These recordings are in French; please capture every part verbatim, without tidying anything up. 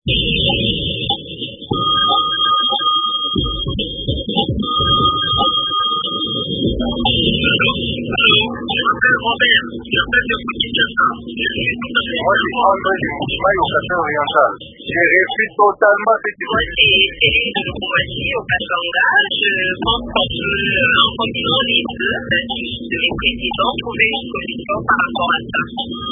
J'ai réussi totalement cette Et voici au Katanga, je pense qu'on peut, en combinant les deux, de les présidents, trouver une solution par rapport à ça.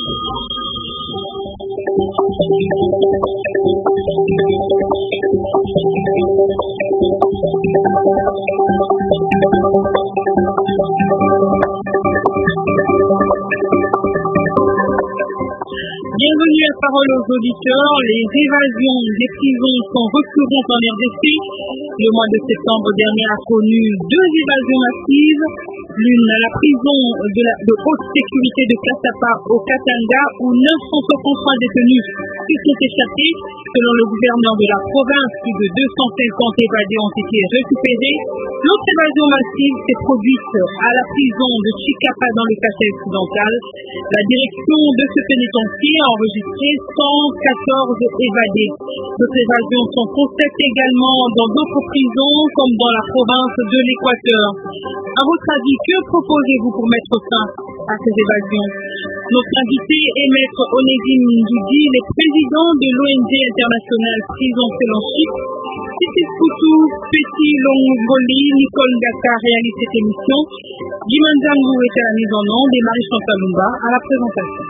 Bienvenue à Parole aux auditeurs. Les évasions des prisons sont récurrentes en R D C. Le mois de septembre dernier a connu deux évasions massives. L'une à la prison de, la, de haute sécurité de Kassapa au Katanga où neuf cent soixante-trois détenus qui sont échappés. Selon le gouverneur de la province, plus de deux cent cinquante évadés ont été récupérés. L'autre évasion massive s'est produite à la prison de Chikapa dans le Kassai occidental. La direction de ce pénitencier a enregistré cent quatorze évadés. D'autres évasions sont constatées également dans d'autres prisons comme dans la province de l'Équateur. À votre avis, que proposez-vous pour mettre fin à ces évasions? Notre invité est Maître Onésime Ndidi, le président de l'O N G internationale Prison Fellowship. Titi Koutou, Petit Longoli, Nicole Gaka réalise cette émission. Guiman Zangou est à la mise en onde et Marie-Chantal Lumba à la présentation.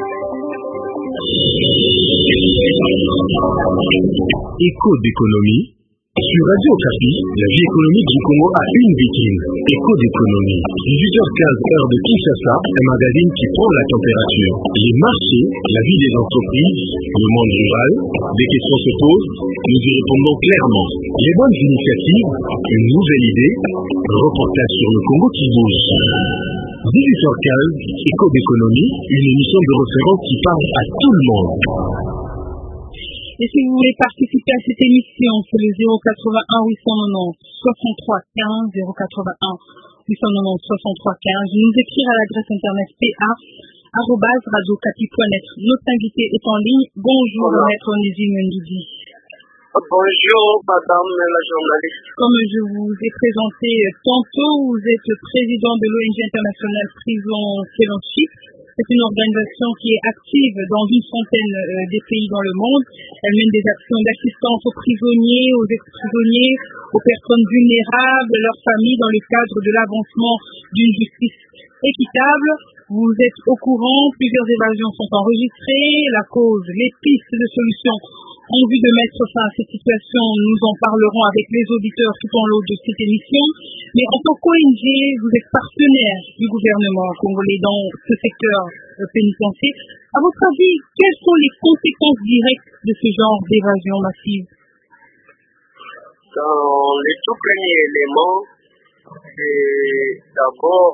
Écho d'économie. Sur Radio Okapi, la vie économique du Congo a une vitrine, Écho d'économie. dix-huit heures quinze heure de Kinshasa, un magazine qui prend la température. Les marchés, la vie des entreprises, le monde rural, des questions se posent, nous y répondons clairement. Les bonnes initiatives, une nouvelle idée, un reportage sur le Congo qui bouge. dix-huit heures quinze, Écho d'économie, une émission de référence qui parle à tout le monde. Et si vous voulez participer à cette émission, c'est le zéro quatre-vingt-un huit cent quatre-vingt-onze soixante-trois quinze, zéro quatre-vingt-un huit cent quatre-vingt-onze soixante-trois quinze. Nous écrire à l'adresse internet p a arobase radio okapi point net. Notre invité est en ligne. Bonjour, Maître Onésime Ndidi. Bonjour, madame la journaliste. Comme je vous ai présenté tantôt, vous êtes le président de l'O N G internationale Prison Fellowship. C'est une organisation qui est active dans une centaine euh, des pays dans le monde. Elle mène des actions d'assistance aux prisonniers, aux ex-prisonniers, aux personnes vulnérables, leurs familles dans le cadre de l'avancement d'une justice équitable. Vous êtes au courant, plusieurs évasions sont enregistrées. La cause, les pistes de solutions en vue de mettre fin à cette situation, nous en parlerons avec les auditeurs tout en long de cette émission. Mais en tant qu'O N G, vous êtes partenaire du gouvernement congolais dans ce secteur pénitentiaire. À votre avis, quelles sont les conséquences directes de ce genre d'évasion massive? Dans les tout premiers éléments, c'est d'abord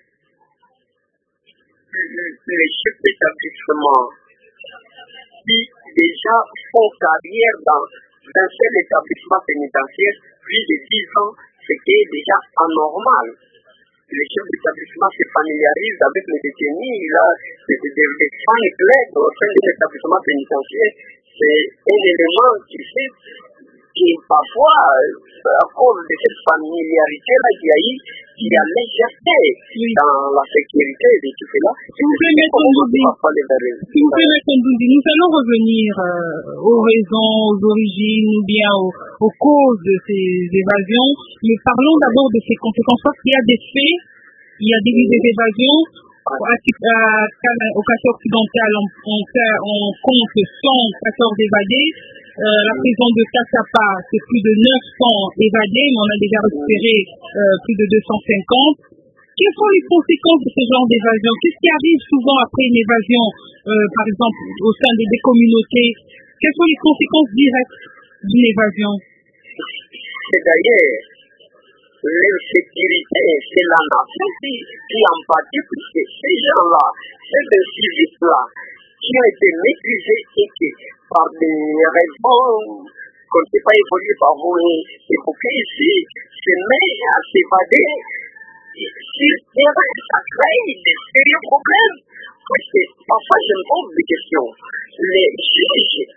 les chefs d'établissement qui déjà font carrière dans un seul établissement pénitentiaire plus de dix ans, ce qui est déjà anormal. Les chefs d'établissement se familiarisent avec les détenus, là, des fan clubs au sein de l'établissement pénitentiaire. C'est un élément qui fait qui parfois, à cause de cette familiarité-là qu'il y a eu, il y a légèreté oui. dans la sécurité de tout cela. Si vous pouvez mettre en doute, nous allons revenir euh, aux raisons, aux origines, ou bien aux, aux causes de ces évasions. Mais parlons d'abord de ces conséquences. Parce qu'il y a des faits, il y a des, des évasions. À, à, au Kassai occidental, on, on, on compte cent quatorze évadés. Euh, la prison de Kassapa, c'est plus de neuf cents évadés, mais on a déjà récupéré euh, plus de deux cent cinquante. Quelles sont les conséquences de ce genre d'évasion? Qu'est-ce qui arrive souvent après une évasion, euh, par exemple, au sein des, des communautés? Quelles sont les conséquences directes d'une évasion? C'est d'ailleurs l'insécurité, c'est la nation qui, qui en pâtit, puisque ces gens-là, ces civistes-là, qui ont été maîtrisés et qui, par des raisons qu'on ne sait pas évoluer par vous évoquer ici, se mettent à s'évader sur terrain. Ça crée des sérieux problèmes. Parce que parfois je me pose des questions. Les juges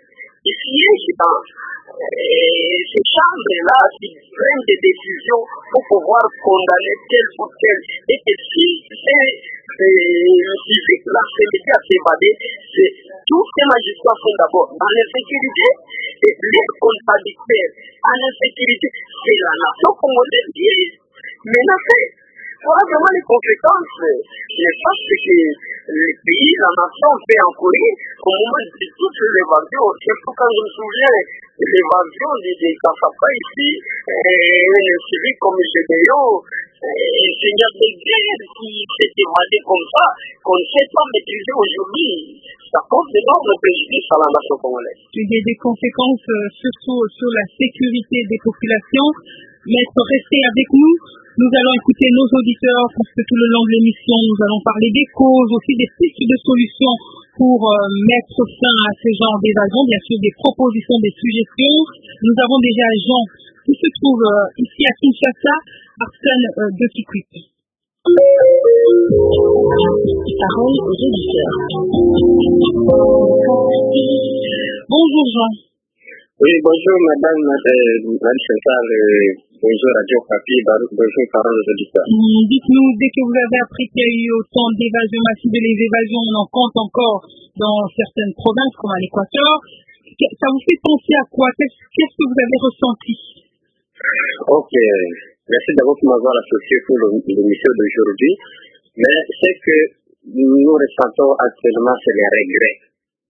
qui siègent dans euh, ces chambres-là, qui prennent des décisions pour pouvoir condamner tel ou tel. Et que si c'est le civique-là, c'est médias à s'évader, c'est tous ces magistrats sont d'abord dans l'insécurité et les contradicteurs en insécurité. C'est la nation congolaise qui est menacée. Voilà vraiment les conséquences. Je pense que le pays, la nation peut encourir au moment de toute l'évasion. Surtout quand je me souviens de l'évasion des Kassapa ici, un civique comme Gédéon, un seigneur de guerre qui s'est évadé comme ça, qu'on ne sait pas maîtriser aujourd'hui. Ça cause d'énormes préjudices à la nation congolaise. Il y a des conséquences euh, surtout sur la sécurité des populations. Maître, restez avec nous. Nous allons écouter nos auditeurs parce que tout le long de l'émission, nous allons parler des causes, aussi des pistes de solutions pour euh, mettre fin à ce genre d'évasion, bien sûr des propositions, des suggestions. Nous avons déjà Jean qui se trouve euh, ici à Kinshasa, Arsène euh, de Kikwit. Parole aux auditeurs. Bonjour Jean. Oui, bonjour madame, euh, madame Centrale, euh, bonjour Radio Papi, bonjour parole aux auditeurs. Hum, dites-nous, dès que vous avez appris qu'il y a eu autant d'évasions massives, et les évasions, on en compte encore dans certaines provinces comme à l'Équateur, ça vous fait penser à quoi? Qu'est-ce, qu'est-ce que vous avez ressenti? Ok, merci d'abord pour m'avoir associé pour l'émission d'aujourd'hui, mais ce que nous ressentons actuellement, c'est les regrets.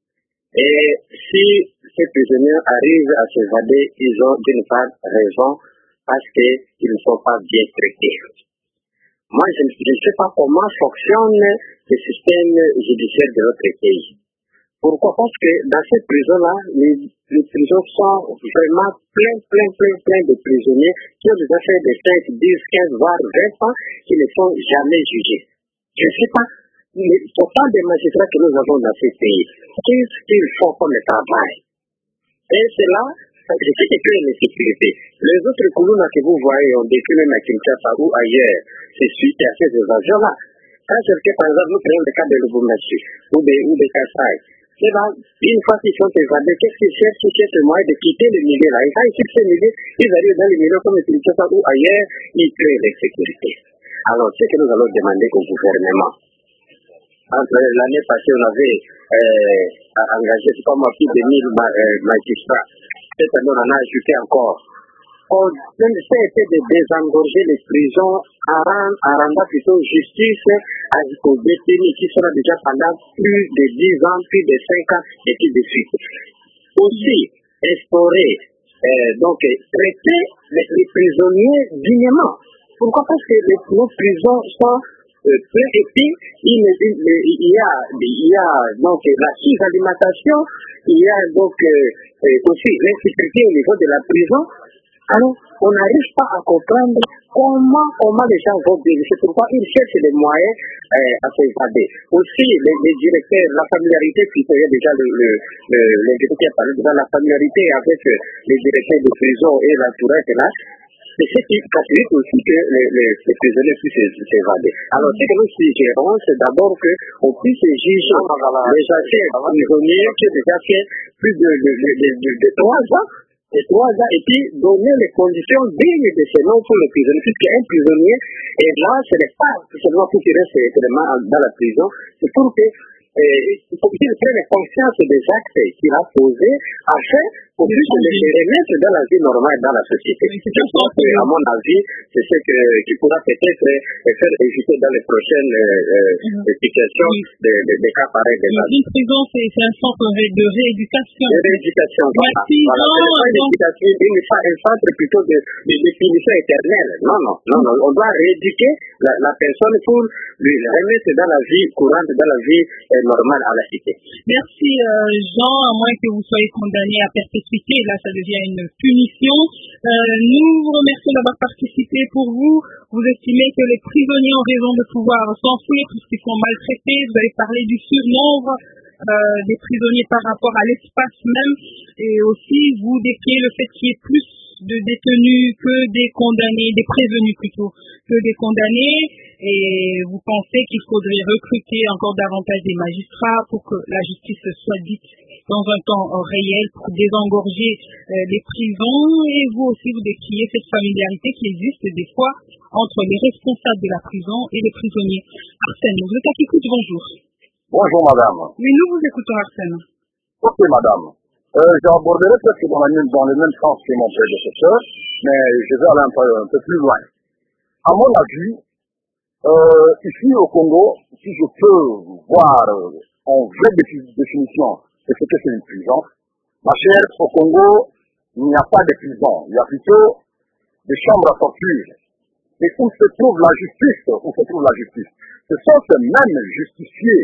Et si ces prisonniers arrivent à s'évader, ils ont d'une part raison parce qu'ils ne sont pas bien traités. Moi, je ne sais pas comment fonctionne le système judiciaire de notre pays. Pourquoi? Parce que dans ces prisons-là, les, les prisons sont vraiment plein, plein, plein, plein de prisonniers qui ont déjà fait des cinq, dix, quinze, voire vingt ans qui ne sont jamais jugés. Je ne sais pas. Mais autant des magistrats que nous avons dans ces pays, qu'est-ce qu'ils font comme le travail? Et c'est là, je sais qu'il y a une sécurité. Les autres colonnes que vous voyez, on décrit même à Kinshasa ou ailleurs, c'est suite à ces évasions-là. Quand quelqu'un, par exemple, nous prenons le cas de Lubumbashi ou de, ou de Kassai, c'est là, une fois qu'ils sont évadés, qu'est-ce qu'ils cherchent? Ils cherchent le moyen de quitter le milieu là. Et quand ils quittent ce milieu, ils arrivent dans le milieu comme Kinshasa ou ailleurs, ils créent l'insécurité. Alors, c'est que nous allons demander au gouvernement. Entre l'année passée, on avait euh, engagé comme plus de mille magistrats. Cette année, on en a ajouté encore. On essaie de désengorger les prisons en rendant plutôt justice aux détenus qui sont déjà pendant plus de dix ans, plus de cinq ans, et puis de suite. Aussi, instaurer, euh, donc traiter les, les prisonniers dignement. Pourquoi? Parce que les, nos prisons sont plein et puis il, il, il y a il y a donc la sous-alimentation, il y a donc euh, aussi l'insécurité au niveau de la prison. Alors on n'arrive pas à comprendre comment comment les gens vont vivre. C'est pourquoi ils cherchent des moyens euh, à s'évader. Aussi les, les directeurs, la familiarité, puisqu'il y a déjà le le le l'invité qui a parlé de la familiarité avec euh, les directeurs de prison et l'entourage là. C'est ce qui facilite aussi que les, les, les prisonniers puissent s'évader. Alors, ce que nous suggérons, c'est d'abord qu'on puisse juger les anciens prisonniers qui ont déjà fait plus de, de, de, de, de, de trois ans, et trois ans, et puis donner les conditions dignes de ce nom pour le prisonnier, puisqu'un prisonnier est là, ce n'est pas seulement pour qu'il reste éternellement dans la prison, c'est pour que il faut qu'il prenne conscience des actes qu'il a posés afin qu'on puisse les remettre dans la vie normale dans la société. Je pense que, à mon avis, c'est ce que, qui pourra peut-être faire éviter dans les prochaines euh, mm-hmm. situations des de, de cas pareils. Une prison, c'est un centre de rééducation. De rééducation, voilà. Merci, voilà. Non, c'est un centre plutôt de, de définition éternelle. Non, non, non, non. On doit rééduquer la, la personne pour lui remettre dans la vie courante, dans la vie euh, normale à la cité. Merci euh, Jean, à moins que vous soyez condamné à perpétuité, là ça devient une punition. Euh, nous vous remercions d'avoir participé. Pour vous, vous estimez que les prisonniers ont raison de pouvoir s'enfuir puisqu'ils sont maltraités. Vous avez parlé du surnombre euh, des prisonniers par rapport à l'espace même, et aussi vous décriez le fait qu'il y ait plus de détenus que des condamnés, des prévenus plutôt, que des condamnés, et vous pensez qu'il faudrait recruter encore davantage des magistrats pour que la justice soit dite dans un temps réel pour désengorger euh, les prisons, et vous aussi vous décriez cette familiarité qui existe des fois entre les responsables de la prison et les prisonniers. Arsène, vous êtes à l'écoute, bonjour. Bonjour madame. Oui, nous vous écoutons Arsène. Ok madame. Euh, J'aborderai peut-être dans, dans le même sens que mon prédécesseur, mais je vais aller un peu, un peu plus loin. À mon avis, euh, ici au Congo, si je peux voir euh, en vraie définition de ce que c'est une prison, ma chère, au Congo, il n'y a pas de prison, il y a plutôt des chambres à torture. Et où se trouve la justice, où se trouve la justice, ce sont ces mêmes justiciers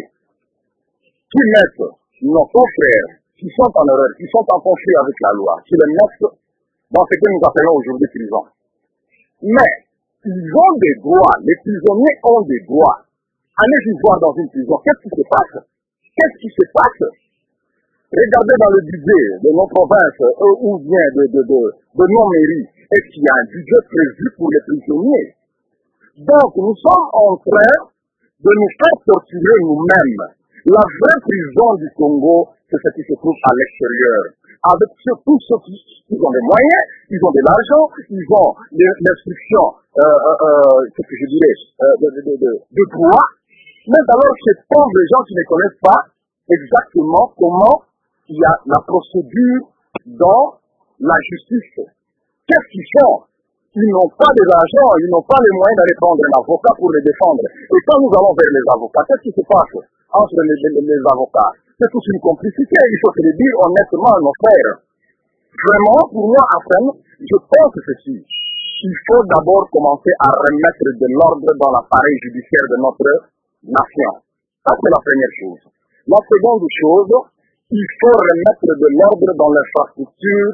qui mettent nos confrères qui sont en erreur, qui sont en conflit avec la loi, qui les mettent dans ce que nous appelons aujourd'hui prison. Mais ils ont des droits, les prisonniers ont des droits. Allez-y voir dans une prison, qu'est-ce qui se passe? Qu'est-ce qui se passe? Regardez dans le budget de nos provinces euh, ou bien de, de, de, de nos mairies, est-ce qu'il y a un budget prévu pour les prisonniers? Donc nous sommes en train de nous faire torturer nous-mêmes. La vraie prison du Congo, c'est ce qui se trouve à l'extérieur. Avec surtout ceux qui, qui ont des moyens, ils ont de l'argent, ils ont l'instruction, euh, euh, euh, ce que je dirais, euh, de, de, de, de droit. Mais alors, ces pauvres gens qui ne connaissent pas exactement comment il y a la procédure dans la justice. Qu'est-ce qu'ils font? Ils n'ont pas de l'argent, ils n'ont pas les moyens d'aller prendre un avocat pour les défendre. Et quand nous allons vers les avocats, qu'est-ce qui se passe entre les, les, les avocats? C'est toute une complicité, il faut se le dire honnêtement à nos frères. Vraiment, pour moi, Arsène, je pense ceci. Il faut d'abord commencer à remettre de l'ordre dans l'appareil judiciaire de notre nation. Ça, c'est la première chose. La seconde chose, il faut remettre de l'ordre dans l'infrastructure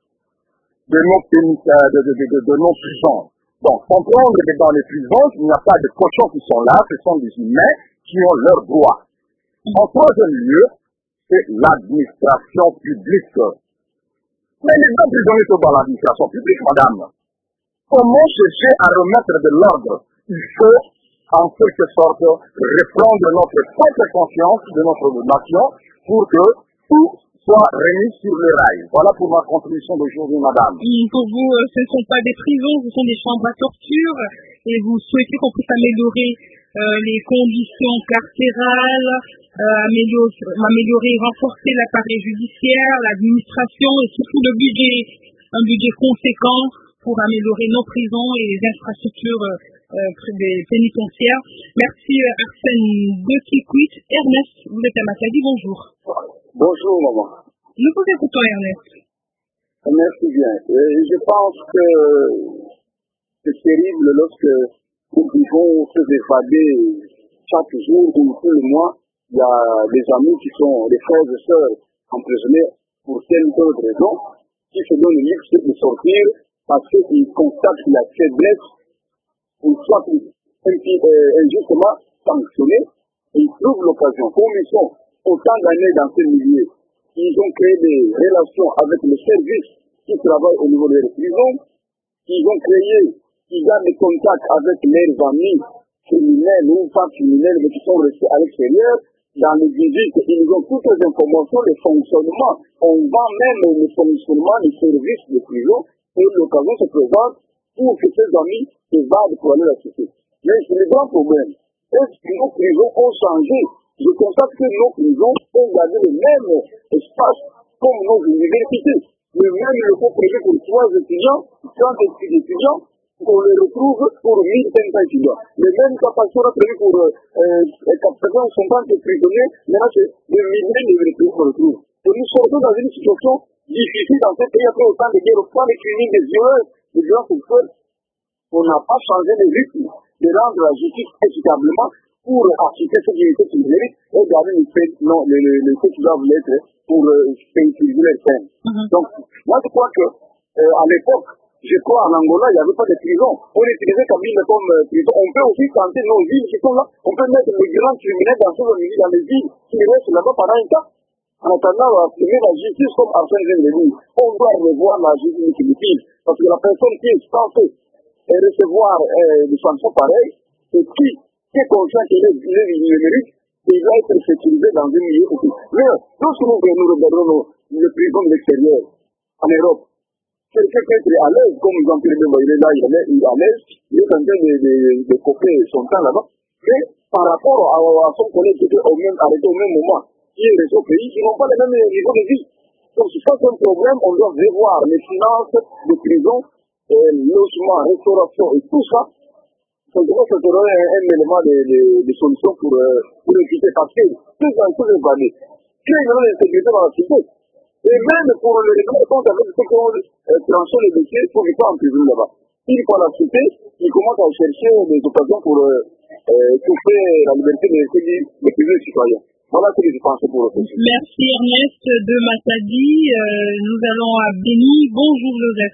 de nos, de, de, de, de nos prisons. Donc, comprendre que dans les prisons, il n'y a pas de cochons qui sont là, ce sont des humains qui ont leurs droits. En troisième lieu, c'est l'administration publique. Mais les gens prisonniers sont dans l'administration publique, madame. Comment chercher à remettre de l'ordre? Il faut, en quelque sorte, reprendre notre propre conscience de notre nation pour que tout soit remis sur le rail. Voilà pour ma contribution d'aujourd'hui, madame. Pour vous, ce ne sont pas des prisons, ce sont des chambres à torture, et vous souhaitez qu'on puisse améliorer euh, les conditions carcérales, euh, améliorer, améliorer, renforcer l'appareil judiciaire, l'administration et surtout le budget, un budget conséquent pour améliorer nos prisons et les infrastructures euh, des pénitentiaires. Merci euh, Arsène de Kikwit. Ernest, vous êtes à Matadi, bonjour. Bonjour maman. Nous vous écoutons Ernest. Merci bien. Euh, je pense que c'est terrible lorsque nous devons se évader chaque jour ou tout le mois. Il y a des amis qui sont des frères et sœurs emprisonnés pour telle ou telle raison, qui se donnent le luxe de sortir parce qu'ils constatent la faiblesse ou soit injustement sanctionnés et ils trouvent l'occasion. Comme ils sont autant d'années dans ce milieu, ils ont créé des relations avec les services qui travaillent au niveau des prisons, ils ont créé, ils ont des contacts avec leurs amis criminels ou pas criminels, mais qui sont restés à l'extérieur. Dans les visites, ils ont toutes les informations, les fonctionnements. On vend même le fonctionnement des services de prison et l'occasion se présente pour que ces amis s'évadent pour aller à la cité. Mais c'est le grand problème. Est-ce que nos prisons ont changé? Je constate que nos prisons ont gardé le même espace comme nos universités. Le même locaux prévu pour trois étudiants, trente étudiants, on les retrouve pour mille cinq cents étudiants. Les mêmes capacités prévues pour euh, quatre-vingts cinquante prisonniers, maintenant c'est des milliers de prisonniers qu'on retrouve. Et nous sortons dans une situation difficile dans ce pays après autant de guerres, autant de crimes, de violences, de violences sexuelles. On n'a pas changé le rythme de rendre la justice équitablement pour appliquer cette unité qui mérite et garder les faits, non, les, les, les faits qui doivent l'être pour euh, utiliser les peines. Mm-hmm. Donc, moi je crois que euh, à l'époque, je crois en Angola, il n'y avait pas de prison. On utilisait Kabila comme euh, prison. On peut aussi tenter nos villes qui sont là. On peut mettre les grands criminels dans, dans les villes qui restent là-bas pendant un temps. En attendant d'assumer la justice comme Arsène vient de le dire. On doit revoir la justice définitive. Parce que la personne qui est censée recevoir euh, des sanctions pareilles, et qui, qui est conscient qu'il est le mérite, il va être sécurisé dans un milieu aussi. Mais lorsque nous, nous regardons nos, les prisons de l'extérieur, en Europe, quelqu'un qui est à l'aise, comme Jean-Pierre Bemba, il est là, il est, il est à l'aise, il est en train de, de, de couper son temps là-bas. Mais par rapport à, à son collègue qui était au même, arrêté au même moment, qui est resté au pays, ils n'ont pas le même niveau de vie. Donc c'est ça un problème, on doit revoir les finances de prison, euh, logement, restauration et tout ça. Donc ça sera un, un élément de, de, de solution pour, euh, pour éviter, parce que tout dans tous les années, qu'il y a une insécurité dans la cité. Et même pour le règlement de compte avec ceux qui ont euh, tranché les dossiers, il faut qu'ils soient en prison là-bas. S'ils sont à la cité, ils commencent à chercher des occasions pour euh, euh, couper la liberté des de plusieurs citoyens. Voilà ce que je pense pour le sujet. Merci Ernest de Matadi. Euh, nous allons à Béni. Bonjour Joseph.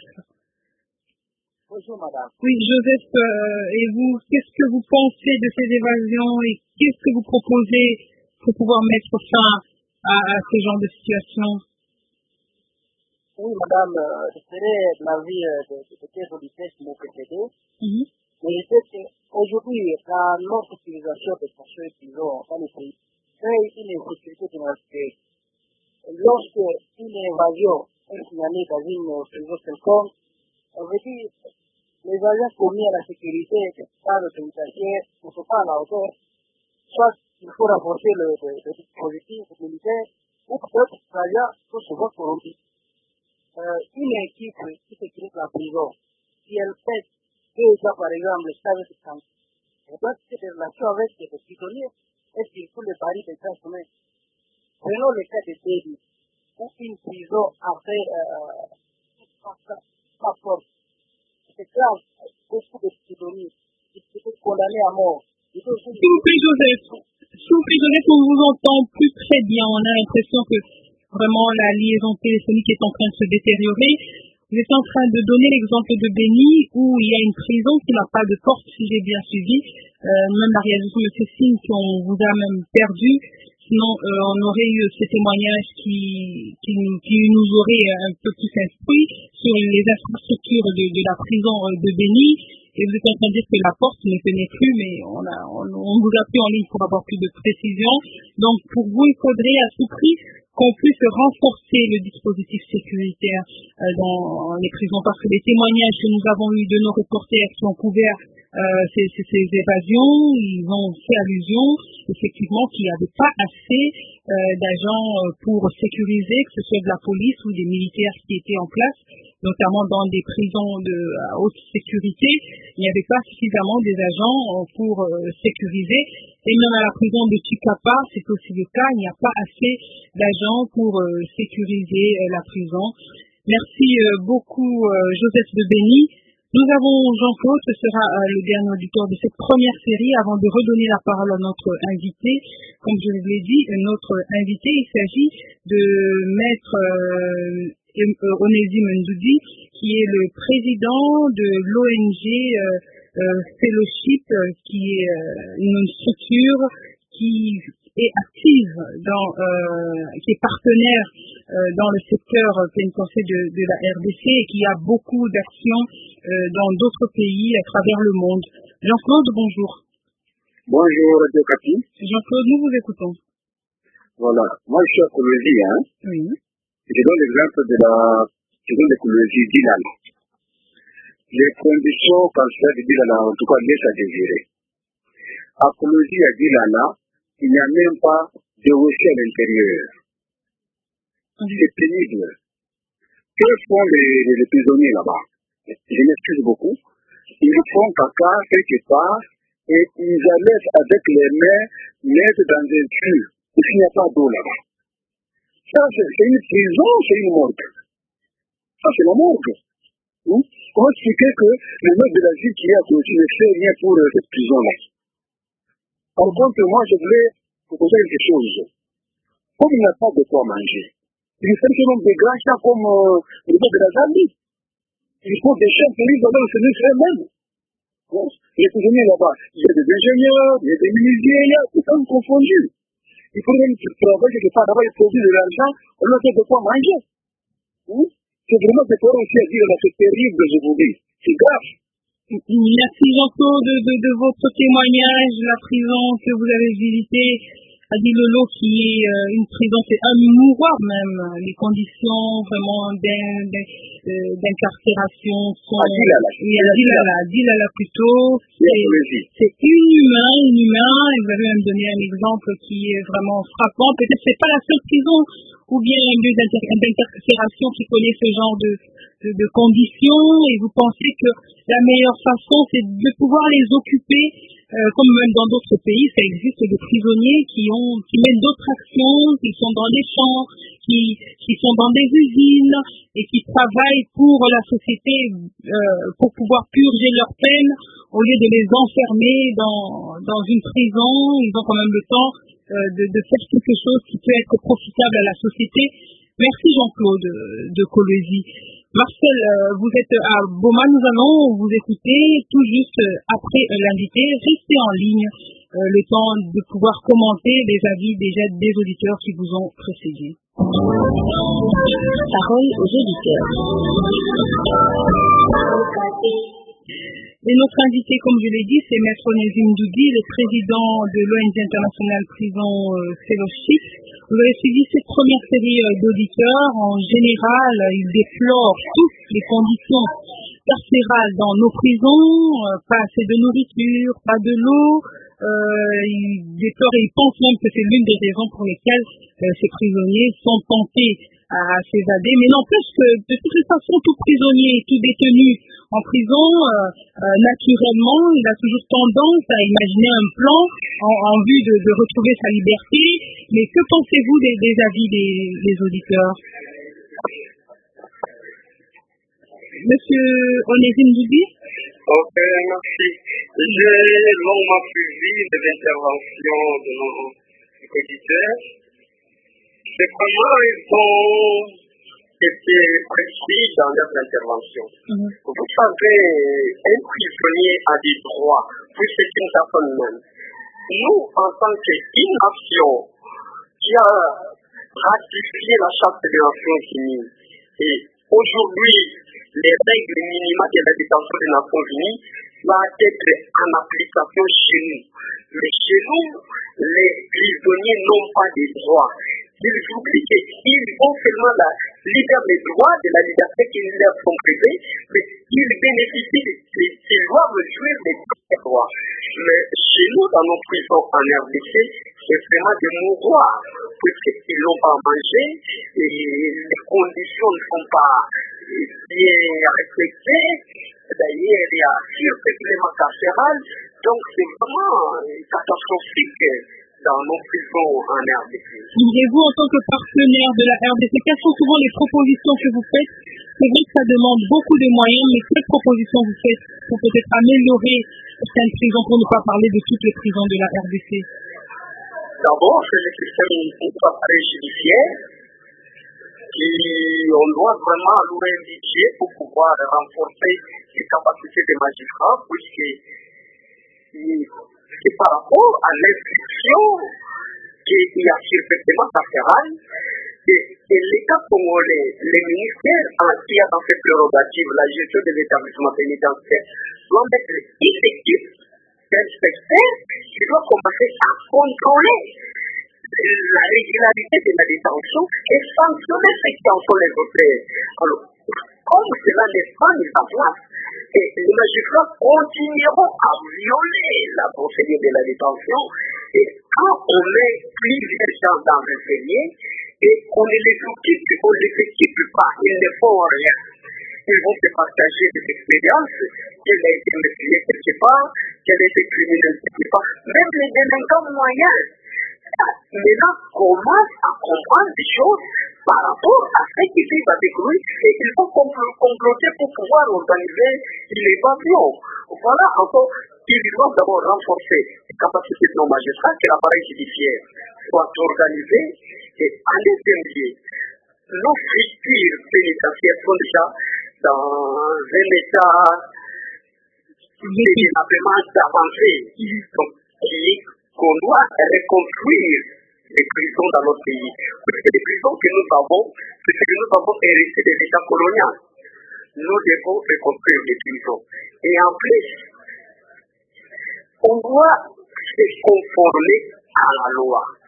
Bonjour madame. Oui Joseph, euh, et vous, qu'est-ce que vous pensez de ces évasions et qu'est-ce que vous proposez pour pouvoir mettre fin à, à ce genre de situation? Oui madame, euh, je serai de l'avis de Pierre Roditès qui m'ont précédé. Mm-hmm. Mais je sais qu'aujourd'hui, dans notre utilisation des fonctions disons, dans les pays, crée une insécurité financière. Lorsque une évasion est signalée dans une prison quelconque, on veut dire les agents commis à la sécurité par le pénitentiaire ne sont pas à la hauteur. Soit il faut renforcer le, le, le dispositif militaire, ou peut-être les agents sont souvent corrompus. Euh, une équipe qui sécurise la prison, si elle fait deux cas par exemple, le stade de sang, elle doit avoir des relations avec les prisonniers et surtout les paris des gens humains. Prenons le cas de Béni, où une prison avait euh, pas force. C'est grave, beaucoup de prisonniers qui étaient condamnés à mort. S'il vous plaît, Joseph, s'il vous plaît, Joseph, on vous entend plus très bien. On a l'impression que vraiment la liaison téléphonique est en train de se détériorer. Vous êtes en train de donner l'exemple de Béni, où il y a une prison qui n'a pas de porte, si j'ai bien suivi. Euh, même la réalisation de ces signes qu'on vous a même perdu. Sinon, euh, on aurait eu ces témoignages qui, qui, qui nous auraient un peu plus instruits sur les infrastructures de, de la prison de Béni. Et vous êtes en train de dire que la porte ne tenait plus, mais on, a, on, on vous a pris en ligne pour avoir plus de précision. Donc, pour vous, il faudrait à tout prix qu'on puisse renforcer le dispositif sécuritaire euh, dans les prisons, parce que les témoignages que nous avons eus de nos reporters qui ont couvert euh, ces, ces, ces évasions, ils ont fait allusion effectivement qu'il n'y avait pas assez euh, d'agents pour sécuriser, que ce soit de la police ou des militaires qui étaient en place, notamment dans des prisons de à haute sécurité. Il n'y avait pas suffisamment des agents pour euh, sécuriser. Et même à la prison de Chikapa, c'est aussi le cas, il n'y a pas assez d'agents pour euh, sécuriser euh, la prison. Merci euh, beaucoup euh, Joseph de Béni. Nous avons Jean-Claude, ce sera euh, le dernier auditeur de cette première série avant de redonner la parole à notre invité. Comme je vous l'ai dit, notre invité, il s'agit de Maître euh, Onésime Ndoudi, qui est le président de l'O N G euh, euh, Fellowship, euh, qui est euh, une structure qui est active, dans, euh, qui est partenaire euh, dans le secteur pénitentiaire de, de la R D C et qui a beaucoup d'actions euh, dans d'autres pays à travers le monde. Jean-Claude, bonjour. Bonjour, Radio Capi. Jean-Claude, nous vous écoutons. Voilà. Moi, je suis à Colosie, hein. Oui. Je donne l'exemple de la prison de Colosie d'Ilana. Les conditions cancer de Dilana, en tout cas, laissent à désirer. À Colosie, à Dilana, il n'y a même pas de rocher à l'intérieur. C'est pénible. Que font les, les, les prisonniers là-bas? Je m'excuse beaucoup. Ils font caca quelque part et ils allaient avec les mains mettre dans un tube. Il n'y a pas d'eau là-bas. Ça, c'est, c'est une prison, c'est une morgue. Ça, c'est la morgue. Hein? Comment expliquer que le maître de la ville qui est à côté ne fait rien pour euh, cette prison-là? Par contre, moi, je voulais proposer quelque chose. Comme il n'y a pas de quoi manger, il faut simplement des grands chats comme euh, le maître de la Zambie. Il faut des chefs qui dans le service eux-mêmes. Bon, les prisonniers là-bas, il y a des ingénieurs, il y a des menuisiers, il y a tout ça confondu. Il faut même travailler quelque part, d'abord ils produisent de l'argent, on leur fait de quoi manger. Hein? C'est vraiment des paroles aussi à dire, là, c'est terrible, je vous dis. C'est grave. Merci Jean-Claude de, de, de votre témoignage, la prison que vous avez visitée Adi Lolo, qui est euh, une prison, c'est un mouroir même. Les conditions vraiment d'incarcération sont... Adilala. Oui, Adilala, Adilala plutôt. C'est inhumain, inhumain. Et vous avez même donné un exemple qui est vraiment frappant. Peut-être que c'est pas la seule prison ou bien un lieu d'incarcération qui connaît ce genre de, de, de conditions, et vous pensez que la meilleure façon, c'est de pouvoir les occuper, euh, comme même dans d'autres pays, ça existe des prisonniers qui ont, qui mènent d'autres actions, qui sont dans des champs, qui, qui sont dans des usines, et qui travaillent pour la société, euh, pour pouvoir purger leur peine, au lieu de les enfermer dans, dans une prison. Ils ont quand même le temps De, de faire quelque chose qui peut être profitable à la société. Merci Jean-Claude de Kolwezi. Marcel, vous êtes à Boma, nous allons vous écouter tout juste après l'invité. Restez en ligne le temps de pouvoir commenter les avis déjà des auditeurs qui vous ont précédé. Parole aux auditeurs. Et notre invité, comme je l'ai dit, c'est Maître Onésime Doudi, le président de l'O N G internationale Prison euh, Fellowship. Vous avez suivi cette première série euh, d'auditeurs. En général, ils déplorent toutes les conditions carcérales dans nos prisons, euh, pas assez de nourriture, pas de l'eau. Euh, ils déplorent et ils pensent même que c'est l'une des raisons pour lesquelles euh, ces prisonniers sont tentés à s'évader. Mais n'empêche que de toute façon, tout prisonnier, tout détenu en prison, euh, euh, naturellement, il a toujours tendance à imaginer un plan en, en vue de, de retrouver sa liberté. Mais que pensez-vous des, des avis des, des auditeurs? Monsieur Onésime Doudi? Ok, merci. J'ai longuement suivi les interventions de nos auditeurs. C'est comment ils ont été précis dans leurs interventions. Mm-hmm. Vous savez, un prisonnier a des droits, puis c'est une personne même. Nous, en tant qu'une nation qui a ratifié la Charte des Nations Unies, et aujourd'hui, les règles minimales de la détention des Nations Unies doivent être en application chez nous. Mais chez nous, les prisonniers n'ont pas de droits. Ils oublient qu'ils ont seulement la liberté, les droits de la liberté qui leur sont privés, mais ils bénéficient, ils doivent jouir des droits. Mais chez nous, dans nos prisons en R D C, c'est vraiment de mouroir, puisqu'ils n'ont pas mangé, et les conditions ne sont pas bien respectées. D'ailleurs, il y a surpeuplement carcéral, donc c'est vraiment catastrophique dans nos prisons en R D C. Et vous, en tant que partenaire de la R D C, quelles sont souvent les propositions que vous faites? C'est vrai que ça demande beaucoup de moyens, mais quelles propositions vous faites pour peut-être améliorer certaines prisons, pour ne pas parler de toutes les prisons de la R D C? D'abord, c'est le système d'appareil judiciaire qui, on doit vraiment allouer un budget pour pouvoir renforcer les capacités des magistrats, puisque c'est par rapport à l'instruction qu'il y a surpeuplement carcéral, et, et l'État congolais, les ministères qui a dans cette prérogative la gestion de l'établissement pénitentiaire doivent être effectifs, inspecteurs, qui doivent commencer à contrôler la régularité de la détention et sanctionner ceux qui en sont les auteurs. Alors, comme cela n'est pas mis en place, et les magistrats continueront à violer la procédure de la détention, et quand on met plusieurs gens dans un foyer et qu'on ne les occupe, qu'on ne les équipe pas, ils ne font rien. Ils vont se partager des expériences, quelle a été meurtrier quelque part, quelle a été criminel quelque part, même les délinquants moyens. Maintenant, commencent à comprendre des choses par rapport à ce qui vivent avec lui et il faut comploter pour pouvoir organiser l'évasion. Voilà encore, ils doivent d'abord renforcer les capacités de nos magistrats, que l'appareil judiciaire soit organisé et en deuxième lieu, nos structures pénitentiaires sont déjà dans un état de développement avancé. Donc, qu'on doit reconstruire les prisons dans notre pays. Parce que les prisons que nous avons, c'est ce que nous avons hérité de l'État colonial. Nous devons reconstruire les prisons. Et en plus, on doit se conformer à la loi.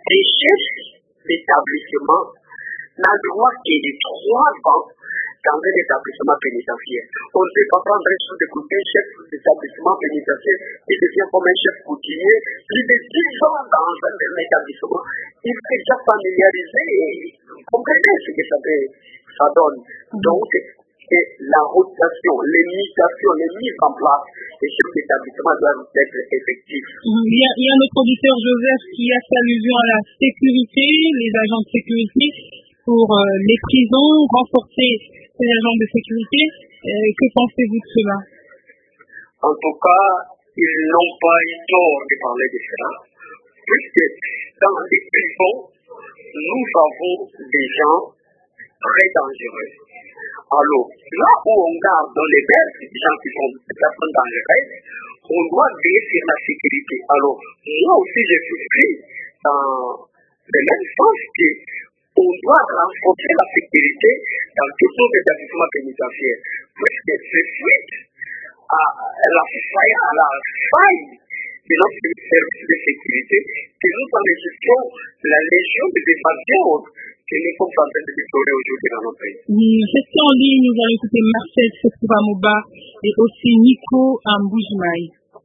un chef d'établissement n'a le droit que de trois ans dans un établissement pénitentiaire. On ne peut pas prendre un chef de côté, chef d'établissement pénitentiaire, et devient comme un chef coutumier, plus de dix ans dans un établissement. Il faut déjà familiariser et comprendre ce que ça, fait, ça donne. Donc, et la rotation, les mutations, les mises en place des chefs d'établissement doivent être effectives. Il y, a, il y a notre auditeur Joseph qui a fait allusion à la sécurité, les agents de sécurité pour euh, les prisons, renforcer ces agents de sécurité. Euh, que pensez-vous de cela? En tout cas, ils n'ont pas eu tort de parler de cela, puisque dans les prisons, nous avons des gens très dangereux. Alors, là où on garde dans les berges des gens qui sont des personnes dangereuses, on doit veiller sur la sécurité. Alors, moi aussi, j'ai souscrit dans le même sens que on doit renforcer la sécurité dans tous nos établissements pénitentiaires, puisque c'est suite à la faille, à la faille de notre service de sécurité que nous enregistrons la légion de défenseurs que nous sommes en train de déplorer aujourd'hui dans notre pays. Restez en ligne, nous allons écouter Marcel Sekouramouba et aussi Nico Amboujmaï.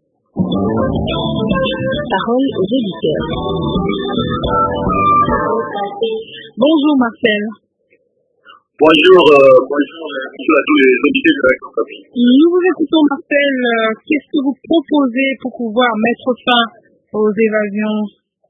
Parole aux auditeurs. Bonjour Marcel. Bonjour, euh, bonjour, bonjour à tous les auditeurs de la Campabie. Nous vous écoutons Marcel, euh, qu'est-ce que vous proposez pour pouvoir mettre fin aux évasions?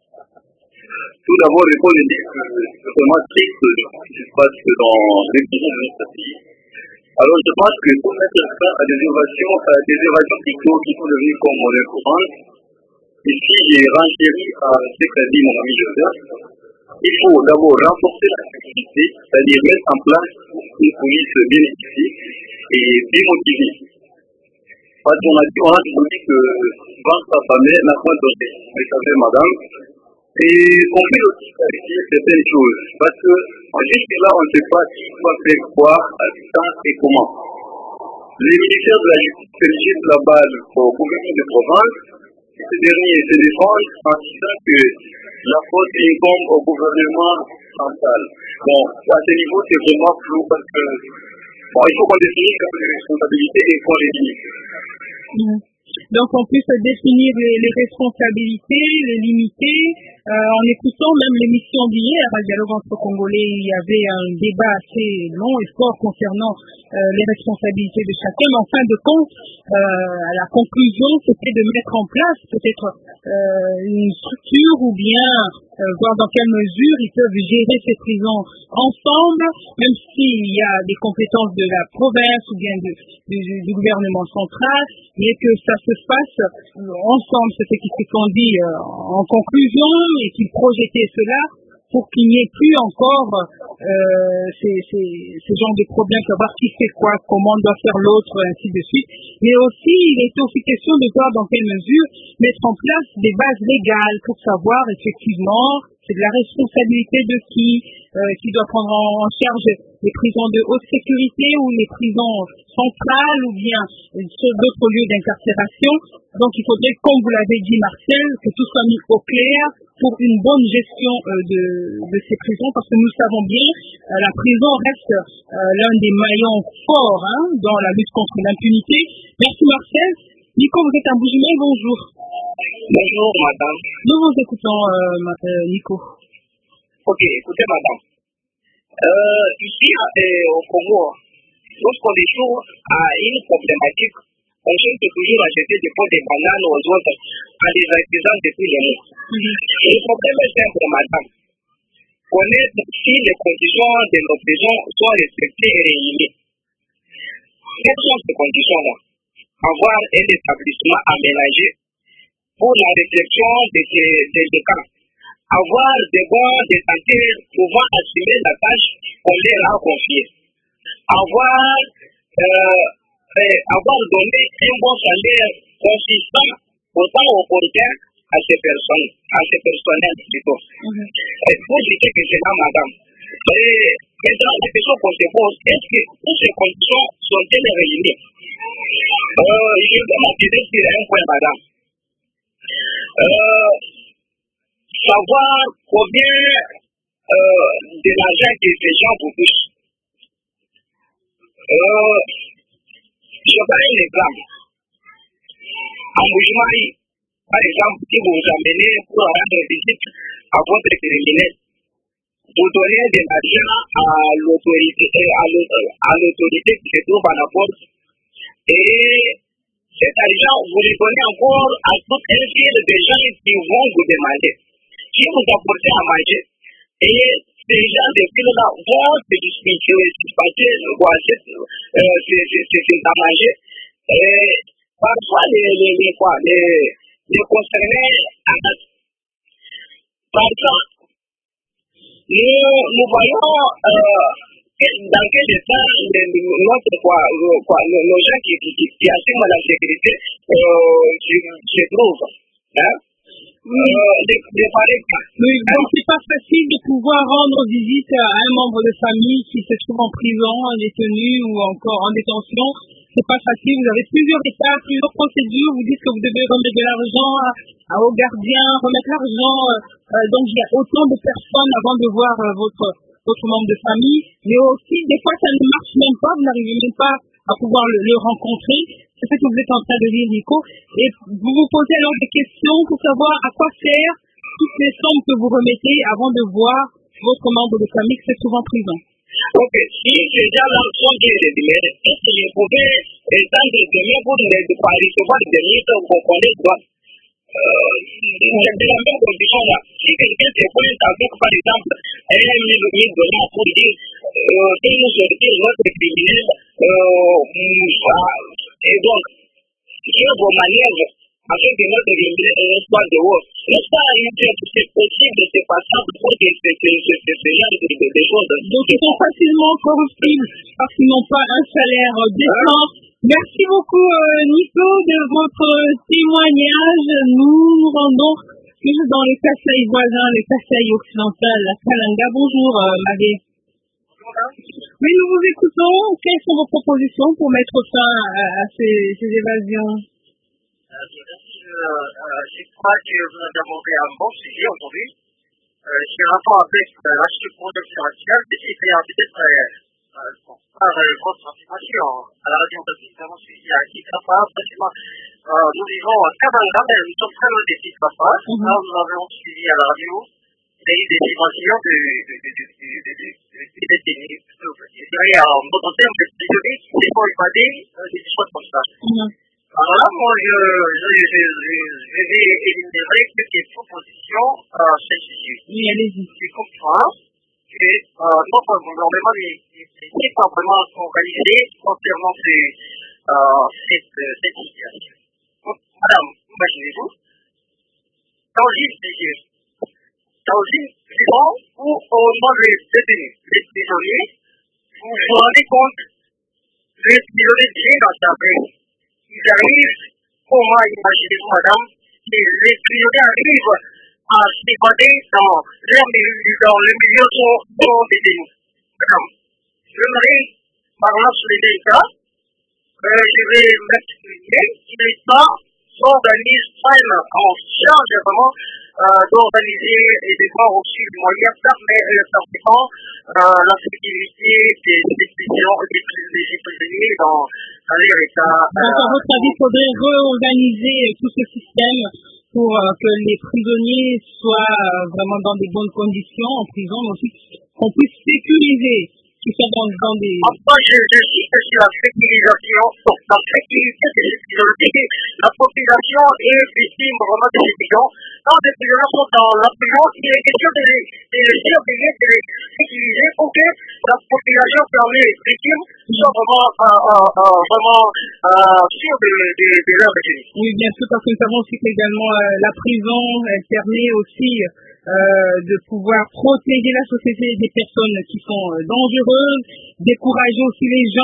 Tout d'abord, il faut dire que c'est vraiment triste ce qui se passe dans les prisons administratives. Alors, je pense que pour mettre fin à des évasions, à des évasions qui sont devenues comme monnaie courante, ici, j'ai renchéri à ce qu'a dit mon ami Joseph. Il faut d'abord renforcer la sécurité, c'est-à-dire mettre en place une police bien équipée et bien motivée. Parce qu'on a dit, on a dit que vendre sa famille n'a pas donné. Vous savez, madame. Et on peut aussi clarifier certaines choses. Parce que jusque-là, on ne sait pas qui va faire quoi, à distance et comment. Les ministères de la justice félicite la balle au gouvernement de Provence. Ce dernier se défendent en disant que la faute incombe au gouvernement central. Bon, à ce niveau, c'est vraiment flou parce que bon, il faut qu'on définisse les responsabilités et qu'on les limite. Mmh. Donc on puisse définir les, les responsabilités, les limiter. Euh, en écoutant même l'émission d'hier, à Dialogue entre Congolais, il y avait un débat assez long et fort concernant euh, les responsabilités de chacun. Mais en fin de compte, euh, à la conclusion, c'était de mettre en place peut-être euh, une structure ou bien euh, voir dans quelle mesure ils peuvent gérer ces prisons ensemble, même s'il y a des compétences de la province ou bien de, de, du gouvernement central, mais que ça se fasse ensemble. C'est ce qui s'est dit euh, en conclusion, et qu'ils projetaient cela pour qu'il n'y ait plus encore euh, ces, ces, ces genres de problèmes, savoir qui fait quoi, comment doit faire l'autre, ainsi de suite. Mais aussi, il est aussi question de voir dans quelle mesure mettre en place des bases légales pour savoir effectivement c'est de la responsabilité de qui, euh, qui doit prendre en charge les prisons de haute sécurité ou les prisons centrales ou bien sur d'autres lieux d'incarcération. Donc il faudrait, comme vous l'avez dit Marcel, que tout soit mis au clair pour une bonne gestion euh, de, de ces prisons, parce que nous savons bien, euh, la prison reste euh, l'un des maillons forts hein, dans la lutte contre l'impunité. Merci Marcel. Nico, vous êtes un Boujimé, bonjour. Bonjour madame. Nous vous écoutons euh, euh, Nico. Ok, écoutez madame. Euh, ici euh, au Congo, lorsqu'on découvre à une problématique, on cherche toujours à jeter des pots de bananes aux autres en les accusant de tous les mots. Mm-hmm. Le problème est simple, madame. Connaître si les conditions de nos prisons sont respectées et réunies. Quelles sont ces conditions-là? Avoir un établissement aménagé pour la réflexion de ces cas. Avoir des bons détenteurs pouvant assumer la tâche qu'on leur a confiée. Avoir, euh, euh, avoir donné un bon salaire consistant autant aux porteurs à ces personnes, à ces personnels plutôt. Mm-hmm. Et pour dire que c'est là, madame. Et maintenant, la question qu'on se pose, est-ce que toutes ces conditions sont-elles réunies? Euh, je vais m'attirer sur un point, madame. Euh, savoir combien euh, de l'argent que ces gens vous touchent. Euh, je prends un exemple. En Bouchemaï, par exemple, si vous vous amenez pour rendre visite à votre criminel, vous donnez de l'argent à l'autorité, à l'autorité qui se trouve à la porte, et cet argent, vous le donnez encore à toute une file de gens qui vont vous demander, qui vous apportez à manger, et ces gens de file-là vont se dispenser, c'est à manger, et parfois les, les, les, quoi, les, les concernés, par exemple, nous, nous voyons euh, dans quel état notre, quoi, quoi, nos, nos gens qui, qui, qui assument la sécurité euh, se trouvent. Hein? Oui. Euh, des, des pareils cas. Oui, donc c'est pas facile de pouvoir rendre visite à un membre de famille qui se trouve en prison, en détenu ou encore en détention. C'est pas facile, vous avez plusieurs étapes, plusieurs procédures, vous dites que vous devez remettre de l'argent à, à, aux gardiens, remettre l'argent, euh, euh, donc il y a autant de personnes avant de voir euh, votre, votre membre de famille, mais aussi des fois ça ne marche même pas, vous n'arrivez même pas à pouvoir le, le rencontrer, c'est ce que vous êtes en train de dire Nico, et vous vous posez alors des questions pour savoir à quoi sert toutes les sommes que vous remettez avant de voir votre membre de famille qui se trouve en prison. Ok, si ces gens-là sont bien rémunérés, est-ce que je pouvais étendre des deniers pour recevoir des deniers qu'on connaît quoi? Euh, c'est de la même condition là. Si quelqu'un se pointe avec, par exemple, un mille dollars pour dire euh, que nous sortir notre criminel, euh, et donc, sur vos manières, afin que notre criminel soit dehors, n'est-ce pas, c'est possible, c'est passable pour que ce genre de choses. Donc, ils sont facilement corruptibles parce qu'ils n'ont pas un salaire décent. Merci beaucoup, euh, Nico, de votre témoignage. Nous nous rendons toujours dans les Kasaï voisins, les Kasaï occidentales, la Kalanga. Bonjour, euh, Marie. Oui, nous vous écoutons. Quelles sont vos propositions pour mettre fin à, à ces, ces évasions? Euh, euh, euh, je crois que vous avez abordé un bon sujet aujourd'hui. Euh, c'est un rapport avec euh, la production nationale, mais c'est peut-être euh, euh, par euh, votre information à la radio de nous suivi à Kikapa. Euh, nous vivons à Kabanga, mais nous sommes très loin de Kikapa. Mm-hmm. Là, nous avons suivi à la radio des, des évasions de des détenus. Je dirais en d'autres termes, des prisonniers qui se font évader des choses comme ça. Mm-hmm. Alors là, moi, je, je, je, je, je vais énumérer quelques propositions à ce sujet. Oui, allez-y. Je comprends que euh, notre gouvernement n'est pas vraiment organisé concernant ce, euh, cette, cette situation. Donc, madame, imaginez-vous, dans une prison, dans une prison où on demande les détenus, les prisonniers, vous vous rendez compte, les prisonniers viennent dans sa prison. Ils arrivent, comment imaginez-vous, madame, que les prisonniers arrivent à s'évader dans les milieux, dans les milieux sont, sont détenus. Madame, j'aimerais, par là, sur les États, euh, je vais m'expliquer que l'État s'organise en charge vraiment euh, d'organiser et de voir aussi les moyens permettre euh, la sécurité des prisons des prisonniers dans, dans leur état. Donc, à votre avis, il faudrait réorganiser tout ce système pour euh, que les prisonniers soient euh, vraiment dans de bonnes conditions en prison, mais aussi qu'on puisse sécuriser qui sont dans, dans des... Enfin, je, je cite sur la sécurisation, la sécurité des sécurités. La population est victime vraiment des étudiants. Quand les prisonniers sont dans la prison, il est question de les, de les surveiller, de les sécuriser pour que la population parmi les victimes soit vraiment, euh, euh, euh, vraiment euh, sûre de, de, de leur retenue. Oui, bien sûr, parce que nous savons aussi qu'également euh, la prison, elle permet aussi euh, de pouvoir protéger la société des personnes qui sont euh, dangereuses, décourager aussi les gens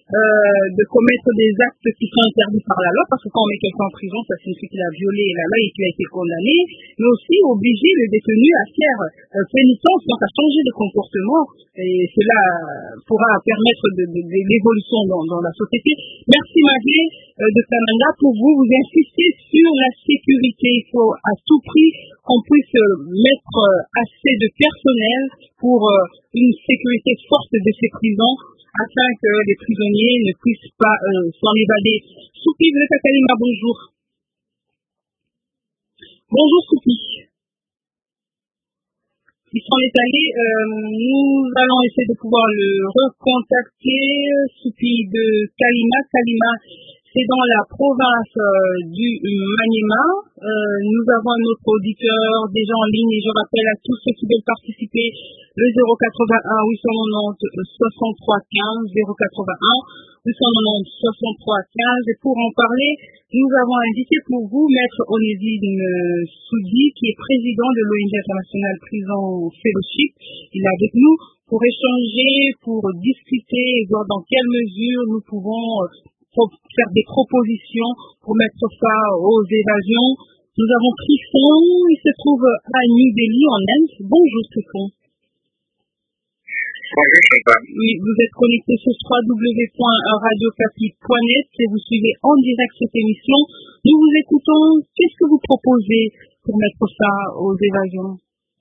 euh, de commettre des actes qui sont interdits par la loi, parce que quand on met quelqu'un en prison, ça signifie qu'il a violé la loi et qu'il a été condamné, mais aussi obliger le détenu à faire euh, pénitence, donc à changer de comportement, et cela pourra permettre de, de, de l'évolution dans, dans la société. Merci Marie euh, de Kananga. Pour vous, vous insistez sur la sécurité. Il faut à tout prix qu'on puisse euh, mettre euh, assez de personnel pour euh, une sécurité forte de ces prisons, afin que les prisonniers ne puissent pas euh, s'en évader. Soupi de Kakalima, bonjour. Bonjour Soupi. Il s'en est allé. Euh, nous allons essayer de pouvoir le recontacter. Soupi de Kalima. Kalima, c'est dans la province euh, du Maniema. Euh, nous avons un autre auditeur déjà en ligne et je rappelle à tous ceux qui veulent participer le zéro quatre-vingt-un huit cent quatre-vingt-dix soixante-trois quinze, zéro quatre-vingt-un huit cent quatre-vingt-dix soixante-trois quinze. Et pour en parler, nous avons invité pour vous Maître Onésime Soudi, qui est président de l'O N G International Prison Fellowship. Il est avec nous pour échanger, pour discuter et voir dans quelle mesure nous pouvons faire des propositions pour mettre ça aux évasions. Nous avons Tristan, il se trouve à New Delhi en Inde. Bonjour Tristan. Bonjour Chantal. Oui, vous êtes connecté sur w w w point radio capi point net et vous suivez en direct cette émission. Nous vous écoutons. Qu'est-ce que vous proposez pour mettre ça aux évasions?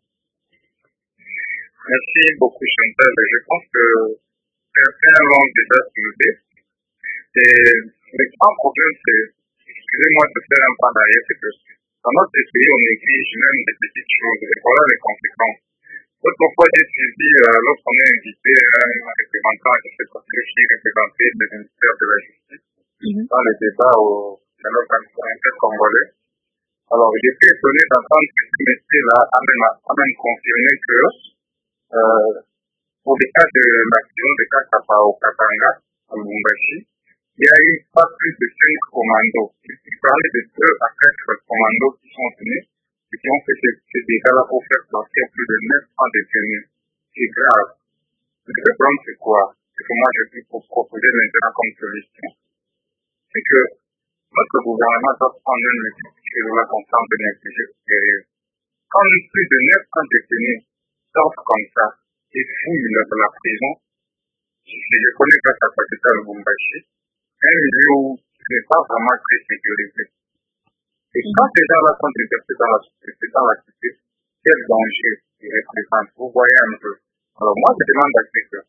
Merci beaucoup Chantal. Je pense que certains l'ont déjà soulevé. Et le grand problème, c'est, excusez-moi de faire un pas derrière, c'est que dans notre pays, on néglige même des petites choses. Et voilà les conséquences. Autrefois, j'ai suivi, euh, lorsqu'on est invité un représentant, je sais pas si je représenté le ministère de la Justice, mm-hmm. dans le débat au dialogue inter-congolais. Alors, j'ai été étonné d'entendre que ce métier-là a même, a même confirmé que, euh, pour les cas de l'action de Kakapa au Katanga, à Lubumbashi, il y a eu pas plus de cinq commandos. Il parlait de deux à quatre commandos qui sont venus et qui ont fait ces, ces dégâts-là pour faire sortir plus de neuf cents détenus. C'est grave. Le problème, c'est quoi? C'est que moi, je dis pour proposer maintenant comme solution. C'est que notre gouvernement doit prendre une mesure qui est là constant de négliger sérieux. Quand plus de neuf cents détenus sortent comme ça et fouillent la prison, et je connais pas sa capitale Lubumbashi, un milieu où ce n'est pas vraiment très sécurisé. Et quand ces gens-là sont déversés dans la société, dans la cité, quel danger ils représentent? Vous voyez un peu. Alors moi, je demande à quelqu'un,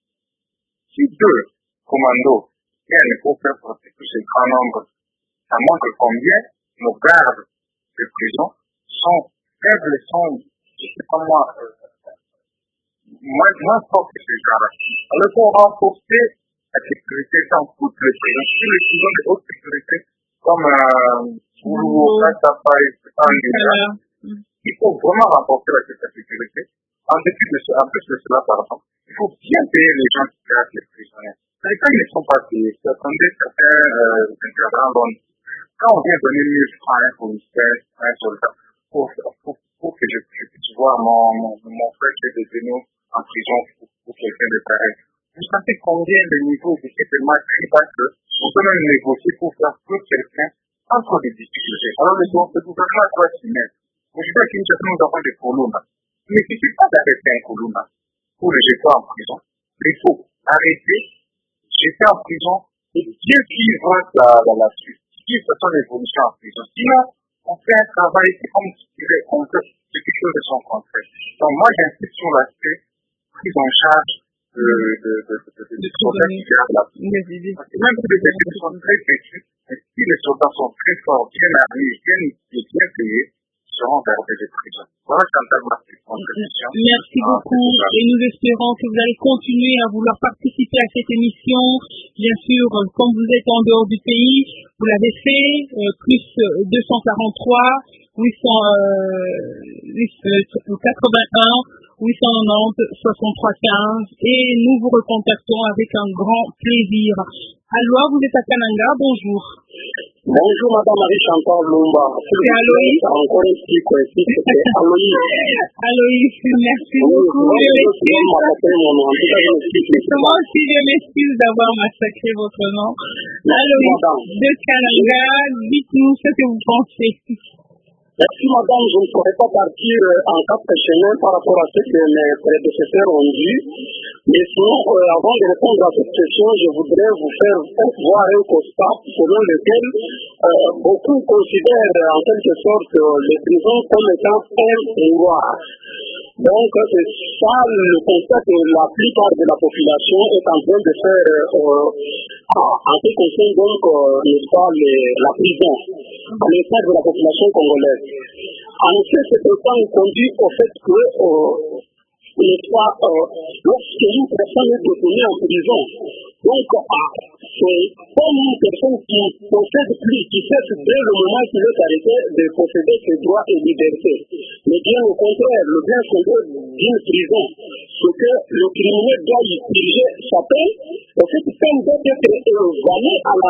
si deux commandos viennent pour faire sortir tous ces grands nombres, ça montre combien nos gardes de prison sont faibles, sont, je ne sais pas moi, euh, moins, moins forts que ces gens-là. Alors il faut renforcer la sécurité dans toutes les prisons, toutes les prisons de haute sécurité, comme Oulu, Katapa et Anguilla. Il faut vraiment renforcer la sécurité. En dépit de cela, en plus de cela, pardon, il faut bien payer les gens qui gardent les prisonniers. Mais quand ils ne sont pas payés, attendez certains euh, intervenants, quand on vient donner mille francs à un policier, à un soldat, pour, pour, pour que je, je puisse voir mon, mon, mon frère qui est détenu en prison pour, pour quelqu'un de pareil. Vous savez combien de niveaux de cette marque parce que on peut même négocier pour faire plus quelqu'un entre des difficultés. Alors le gouvernement doit s'y mettre. Je sais qu'une certaine nous avons des colonnes. Mais il ne suffit pas d'arrêter un colonne pour le jeter en prison. Il faut arrêter, jeter en prison et bien suivre la, la, la suite. Suivre son évolution en prison. Sinon, on fait un travail qui, comme tu dirais, on fait quelque chose de son contraire. Donc moi, j'insiste sur l'aspect prise en charge de, de, de, de, de, de soldats qui gardent la prison. Même si les effectifs sont très petits, si les soldats sont très forts, bien armés, bien, bien payés, seront gardés de prison. Voilà, Chantal, ma contribution. Merci beaucoup et nous espérons que vous allez continuer à vouloir participer à cette émission. Bien sûr, comme vous êtes en dehors du pays, vous l'avez fait, euh, plus deux cent quarante-trois, huit cent quatre-vingt-un, huit cent quatre-vingt-dix, soixante-trois quinze et nous vous recontactons avec un grand plaisir. Alors, vous êtes à Kananga, bonjour. Bonjour Madame Marie-Chantal Lumba. C'est Aloïs. Encore un petit coïncide, c'est Aloïs. Aloïs, merci beaucoup. Je m'excuse. Moi aussi, je m'excuse d'avoir massacré votre nom. Aloïs de Kananga, dites-nous ce que vous pensez. Merci Madame, je ne pourrais pas partir en quatre chemins par rapport à ce que mes prédécesseurs ont dit. Mais sinon, euh, avant de répondre à cette question, je voudrais vous faire voir un constat selon lequel euh, beaucoup considèrent en quelque sorte les prisons comme étant un pouvoir. Donc, c'est ça le constat que la plupart de la population est en train de faire euh, en ce qui concerne donc, euh, n'est-ce pas, les, la prison, à l'instar de la population congolaise. En effet, c'est pourtant conduit au fait que euh, n'est-ce pas, euh, lorsque une personne est détenue en prison, donc ah, c'est comme une personne qui possède plus, qui cesse dès le moment qu'il est arrêté de posséder ses droits et libertés. Mais bien au contraire, le bien fondé d'une prison, c'est que le criminel doit y diriger sa peine, et cette peine doit être évaluée à la,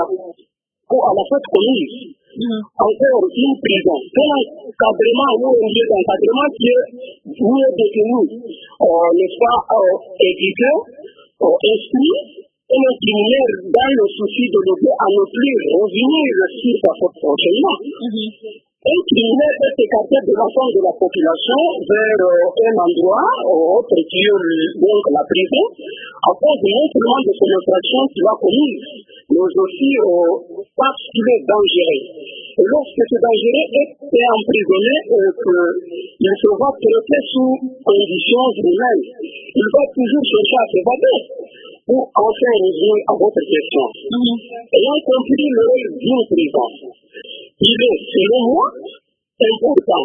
à la fête commise. Mmh. Encore une prison. C'est un encadrement ou un lieu d'encadrement qui est, où est détenu, euh, n'est-ce pas, euh, éduqué, euh, instruit, et le criminel dans le souci de l'aider à ne plus revenir sur sa faute prochainement. Mmh. Un criminel est écarté de l'ensemble de la population vers euh, un endroit euh, autre qui est donc la prison, à cause non seulement de son infraction qu'il a commise, mais aussi euh, parce qu'il est dangereux. Et lorsque ce dangereux est emprisonné et qu'il se va traiter sous conditions humaines, il va toujours chercher à s'évader. Pour enfin revenir à votre question. Mmh. Ayant compris le rôle d'une prison, il est, selon moi, important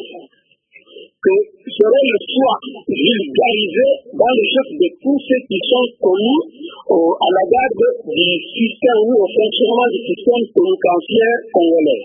que ce rôle soit vulgarisé dans le chef de tous ceux qui sont connus euh, à la garde du système ou au fonctionnement du système pénitentiaire congolais.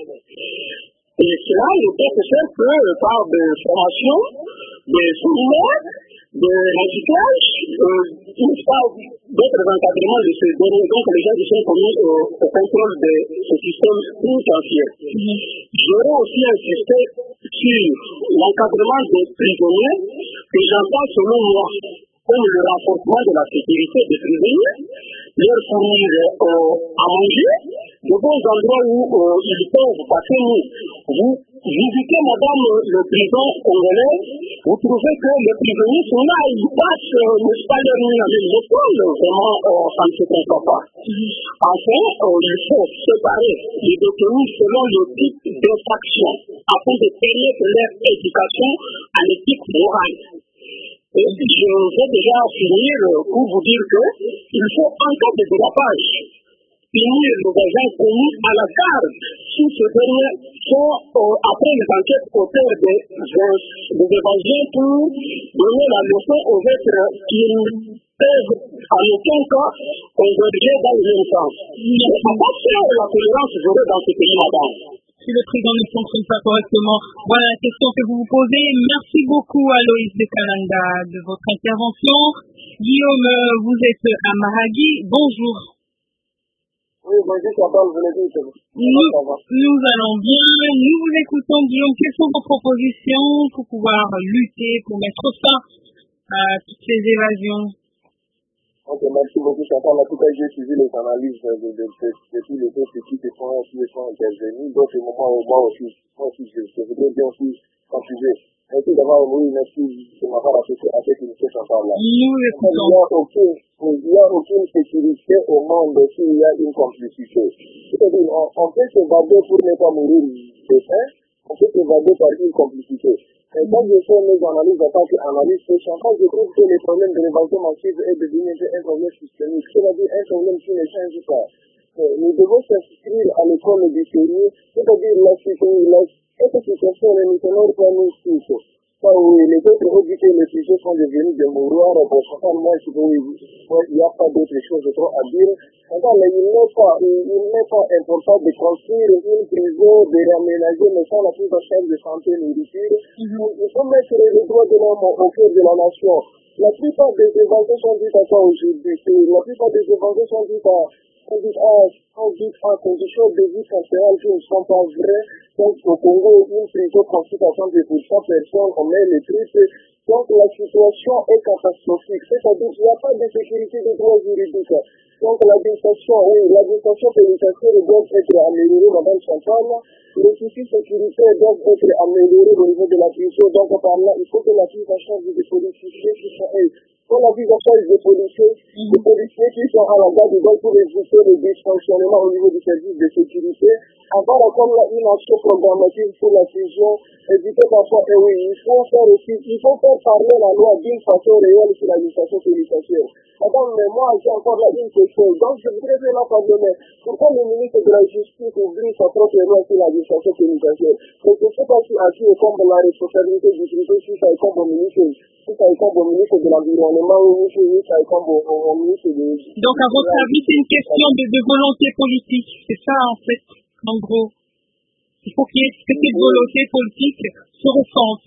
Et cela ne peut se faire que par des formations, des séminaires, des recyclages, euh, d'autres encadrements de ces derniers, donc les gens qui sont commis au, au contrôle de ce système pénitentiaire. Mm-hmm. J'aurais aussi insisté sur l'encadrement des prisonniers que j'entends selon moi comme le renforcement de la sécurité des prisonniers, leur fournir euh, à manger, de bons endroits où euh, ils peuvent passer nuit. Vous visitez, madame, le prison congolais, vous trouvez que les prisonniers sont là, ils passent, euh, n'est-ce pas, leur nuit à l'école, vraiment, euh, ça ne se comprend pas. Enfin, euh, il faut séparer les détenus selon le type d'infraction, afin de permettre leur éducation à l'éthique morale. Et je vais déjà finir pour vous dire qu'il faut, en cas de dérapage, punir les agents commis à la garde si ces derniers sont, euh, après les enquêtes, auteurs des, des évasions pour donner la leçon aux autres qui peuvent en aucun cas converger dans le même sens. Mais à part ça, la tolérance zéro dans ce pays, madame. Si le président ne fonctionne pas correctement. Voilà la question que vous vous posez. Merci beaucoup à Aloïs de Kananga de votre intervention. Guillaume, vous êtes à Maragui. Bonjour. Oui, bonjour, Chantal, vous l'avez dit. Nous, nous allons bien. Nous vous écoutons, Guillaume. Quelles sont vos propositions pour pouvoir lutter, pour mettre fin à toutes ces évasions? Ok, merci beaucoup, Chantal. En tout cas, j'ai suivi les analyses de, de, de, de, de tous les autres qui sont, qui sont intervenus. Donc, au moment où moi aussi, moi aussi, je, je voudrais bien aussi confuser. Merci d'avoir oui, merci de m'avoir associé à cette initiative, Chantal-là. Nous il n'y a aucune, il y a aucune sécurité au monde s'il y a une complicité. C'est-à-dire, on, on peut s'évader pour ne pas mourir de faim, on peut s'évader par une complicité. Et quand je fais mes analyses en tant qu'analyste, quand je trouve que les problèmes de l'évasion massive est devenu un problème systémique, c'est-à-dire un problème qui ne change pas. Nous devons s'inscrire à l'école du sérieux, c'est-à-dire la situation, cette situation ne nous tenons pas nous tous. Ça, oui, les autres ont dit que les sujets sont devenus des mouroirs, bon, enfin, moi, je trouve qu'il n'y a pas d'autre chose trop à dire. Enfin, mais il n'est pas, il n'est pas important de construire une prison, de réaménager, mais sans la prise en charge de santé et nourriture. Mm-hmm. Il faut mettre les droits de l'homme au cœur de la nation. La plupart des évasions sont dites à quoi aujourd'hui? La plupart des évasions sont dites à on dit, ah, on dit, ah, conditions de vie carcérales qui ne sont pas vraies. Donc, au Congo, une prison consiste à cent pour cent personnes, on met les trucs. Donc, la situation est catastrophique. C'est-à-dire qu'il n'y a pas de sécurité de droits juridiques. Donc, l'administration, oui, l'administration pénitentiaire doit être améliorée, madame Chantal. Les soucis sécuritaires doivent être améliorés au niveau de la prison. Donc, par là, il faut que la prise en charge des policiers qui sont eux. Pour la prise en charge des policiers, les policiers qui sont à la garde, donc pour éviter les dysfonctionnements au niveau du service de sécurité, avoir comme là une action programmatique pour la fusion, éviter parfois, et oui, il faut faire aussi, il faut faire parler la loi d'une façon réelle sur l'administration pénitentiaire. Madame, mais moi, j'ai encore là une question. Donc, je voudrais faire la parler, pourquoi le ministre de la Justice oublie sa propre loi sur l'administration pénitentiaire? Donc, je ne sais pas si à qui incombe la responsabilité du tribunal, si ça incombe au ministre, si ça incombe au ministre de l'Environnement, ou si ça incombe au, au ministre de... Donc, à votre avis, c'est une question de, de volonté politique. C'est ça, en fait, en gros. Il faut qu'il y ait que cette volonté politique se ressente.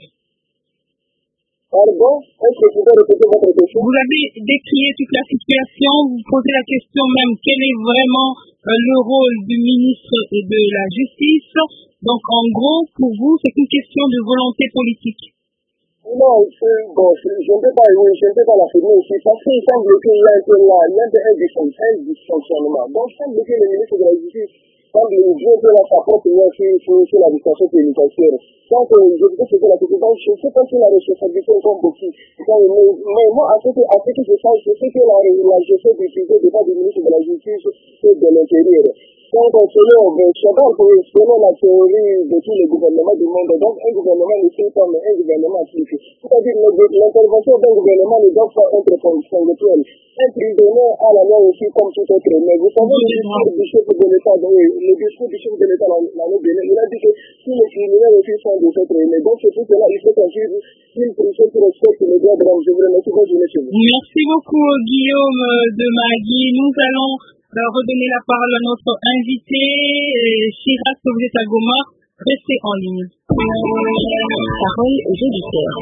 Pardon? Est-ce que vous pouvez répéter votre question? Vous avez décrié toute la situation, vous posez la question même, quel est vraiment euh, le rôle du ministre et de la Justice. Donc, en gros, pour vous, c'est une question de volonté politique. Non, bon, je ne peux pas, oui, je ne peux pas l'affirmer ici, parce qu'il semble qu'il y a un peu là, il y a un dysfonctionnement. Donc, il semble que le ministre de la Justice semble bien que là, sa propre loi sur, sur, sur l'administration pénitentiaire. Donc, euh, je veux dire que la présidence, je ne sais pas si la responsabilité est comme beaucoup. Donc, mais, mais moi, à ce que, à ce que je sache, je sais que la, la gestion du sujet n'est pas du ministre de la Justice et de l'Intérieur. Donc, selon, selon la théorie de tous les gouvernements du monde, donc un gouvernement ne fait pas, mais un gouvernement applique. C'est-à-dire que l'intervention d'un gouvernement ne doit pas être ponctuelle. Un prisonnier a la loi aussi comme tout autre. Mais vous savez, le discours du chef de l'État, le discours du chef de l'État l'année dernière, il a dit que si les criminels aussi sont des êtres humains, donc c'est tout cela, il faut construire une prison qui respecte les droits de l'homme. Je vous remercie, bonne journée chez vous. Merci beaucoup, Guillaume de Magui. Nous allons redonner la parole à notre invité, Chirac, vous êtes à Goma. Restez en ligne. Parole aux auditeurs.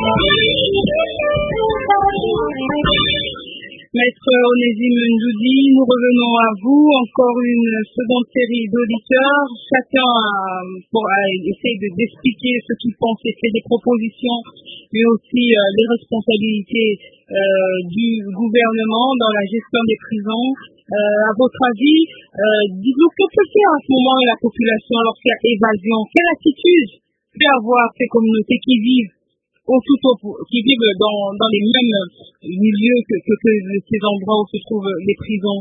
Maître Onésime Ndoudi, nous revenons à vous. Encore une seconde série d'auditeurs. Chacun pour essayer de d'expliquer ce qu'il pense et fait des propositions, mais aussi euh, les responsabilités euh, du gouvernement dans la gestion des prisons. Euh, à votre avis, euh, dites-nous que peut faire à ce moment la population lorsqu'il y a évasion? Quelle attitude peut avoir ces communautés qui vivent ou tout au, qui vivent dans, dans les mêmes milieux que, que, que ces endroits où se trouvent les prisons?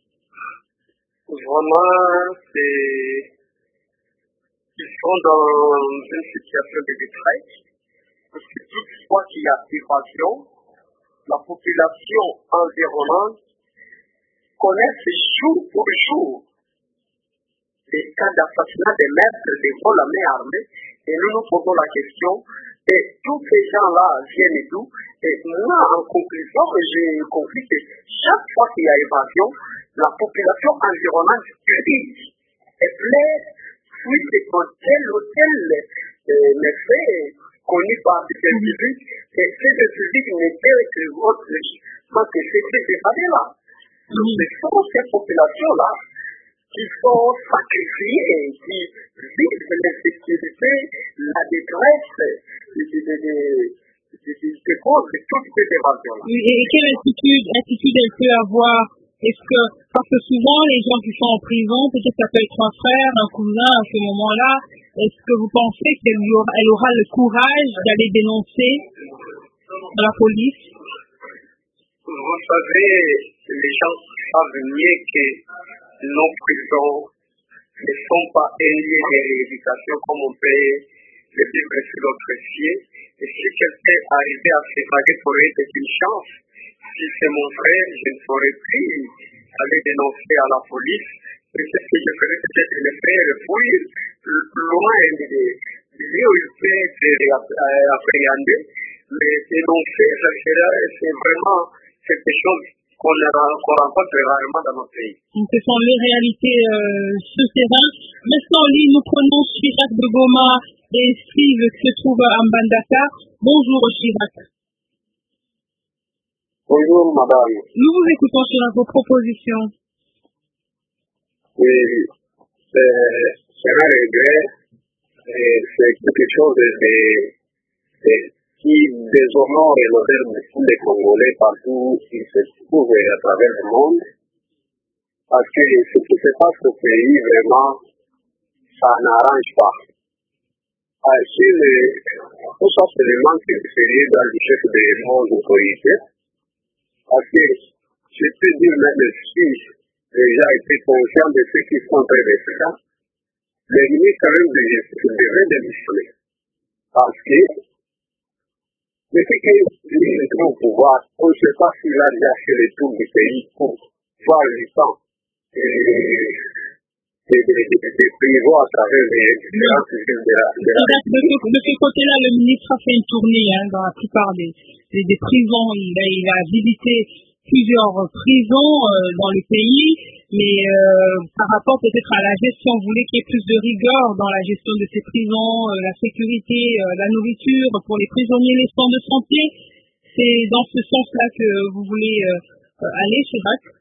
Vraiment, c'est... ils sont dans une situation de détresse. Parce que toutefois qu'il y a évasion, la population environnante connaissent jour pour jour des cas d'assassinat des maîtres des vols à main armée, et nous nous posons la question, et tous ces gens-là viennent et tout, et moi, en conclusion, j'ai compris que chaque fois qu'il y a évasion, la population environnante crie et plaide suite à tel ou tel euh, méfait connu par des individus, et ces individus n'étaient que autre chose que ces évadés-là. Ce sont ces populations-là qui sont sacrifiées, qui vivent l'insécurité, la détresse, de cause de toutes ces évasions-là. Et quelle attitude, attitude elle peut avoir? Est-ce que, parce que souvent les gens qui sont en prison, peut-être ça peut être un frère, un cousin à ce moment-là, est-ce que vous pensez qu'elle aura, elle aura le courage d'aller dénoncer à la police? Vous savez, les gens savent mieux que nos prisons ne sont pas un lieu de rééducation comme on peut le vivre sur notre ciel. Et si quelqu'un arrivait à s'évader pour eux, c'est une chance. Si c'est mon frère, je ne saurais plus aller dénoncer à la police. Et ce que je ferais, c'est de le faire fuir loin du lieu où il peut être appréhendé. Mais dénoncer, c'est vraiment quelque chose qu'on rencontre rarement dans notre pays. Ce sont les réalités euh, sur terrain. Maintenant, nous prenons Chirac de Goma et Steve qui se trouve à Mbandaka. Bonjour Chirac. Bonjour madame. Nous vous écoutons sur vos propositions. c'est un regret, c'est quelque chose de, de, qui déshonore l'honneur de tous les Congolais partout où ils se trouvent à travers le monde. Parce que ce qui se passe au pays, vraiment, ça n'arrange pas. Ah, si le, tout ça, c'est le manque de sérieux dans le chef de nos autorités. Parce que je peux dire même si les gens étaient conscients de ce qu'ils sont en train de faire, les ministres quand même de justice devraient démissionner. Parce que depuis qu'ils sont au pouvoir, on ne sait pas s'il a déjà fait le tour du pays pour voir le temps et des privés à travers les différentes villes de la... De, la... de, ce, de ce côté-là, le ministre a fait une tournée hein, dans la plupart des, des, des prisons. Il a, il a visité plusieurs prisons euh, dans le pays, mais euh, par rapport peut-être à la gestion, vous voulez qu'il y ait plus de rigueur dans la gestion de ces prisons, euh, la sécurité, euh, la nourriture pour les prisonniers, les soins de santé. C'est dans ce sens-là que vous voulez euh, aller, Chirac?